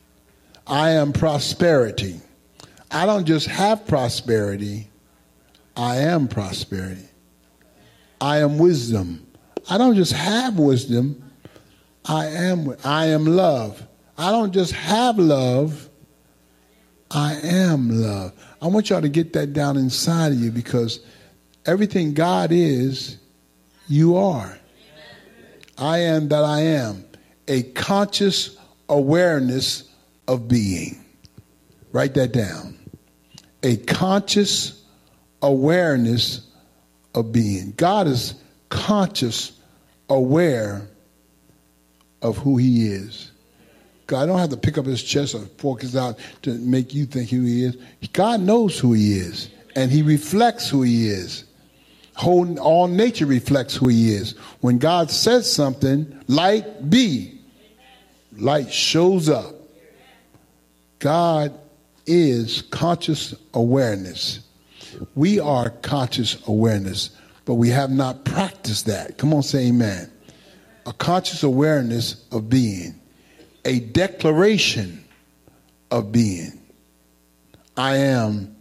I am prosperity. I don't just have prosperity. I am prosperity. I am wisdom. I don't just have wisdom. I am I am love. I don't just have love. I am love. I want y'all to get that down inside of you because everything God is, you are. I am that I am. A conscious awareness of being. Write that down. A conscious awareness of being. God is conscious, aware of who he is. God don't have to pick up his chest or focus out to make you think who he is. God knows who he is, and he reflects who he is. Whole, all nature reflects who he is. When God says something, light be. Light shows up. God is conscious awareness. We are conscious awareness, but we have not practiced that. Come on, say amen. A conscious awareness of being. A declaration of being. I am,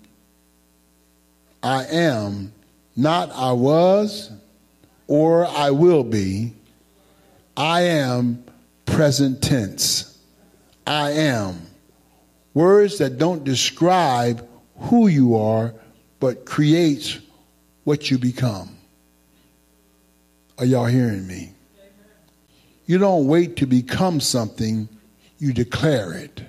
I am, not I was or I will be. I am present tense. I am. Words that don't describe who you are, but creates what you become. Are y'all hearing me? You don't wait to become something, you declare it.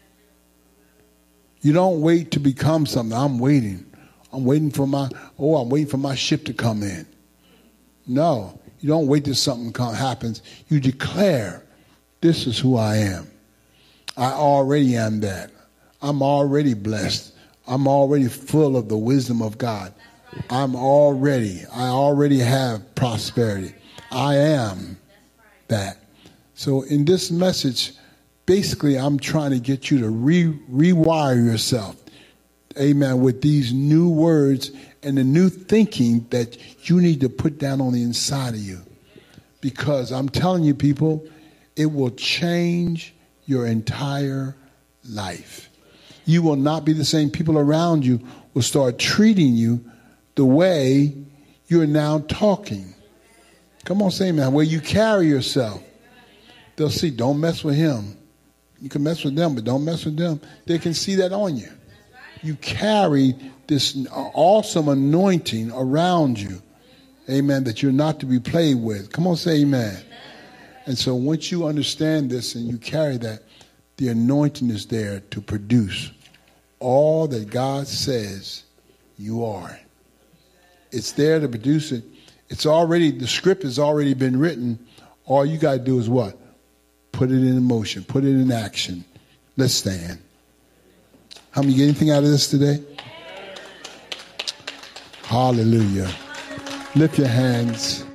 You don't wait to become something. I'm waiting. I'm waiting for my, oh, I'm waiting for my ship to come in. No, you don't wait till something come, happens. You declare, this is who I am. I already am that. I'm already blessed. I'm already full of the wisdom of God. I'm already, I already have prosperity. I am that. So in this message, basically I'm trying to get you to re, rewire yourself. Amen. With these new words and the new thinking that you need to put down on the inside of you. Because I'm telling you, people, it will change your entire life. You will not be the same. People around you will start treating you the way you're now talking. Come on, say amen. Where you carry yourself. They'll see, don't mess with him. You can mess with them, but don't mess with them. They can see that on you. You carry this awesome anointing around you. Amen. That you're not to be played with. Come on, say amen. And so once you understand this and you carry that, the anointing is there to produce all that God says you are. It's there to produce it. It's already, the script has already been written. All you got to do is what? Put it in motion. Put it in action. Let's stand. How many get anything out of this today? Hallelujah. Lift your hands.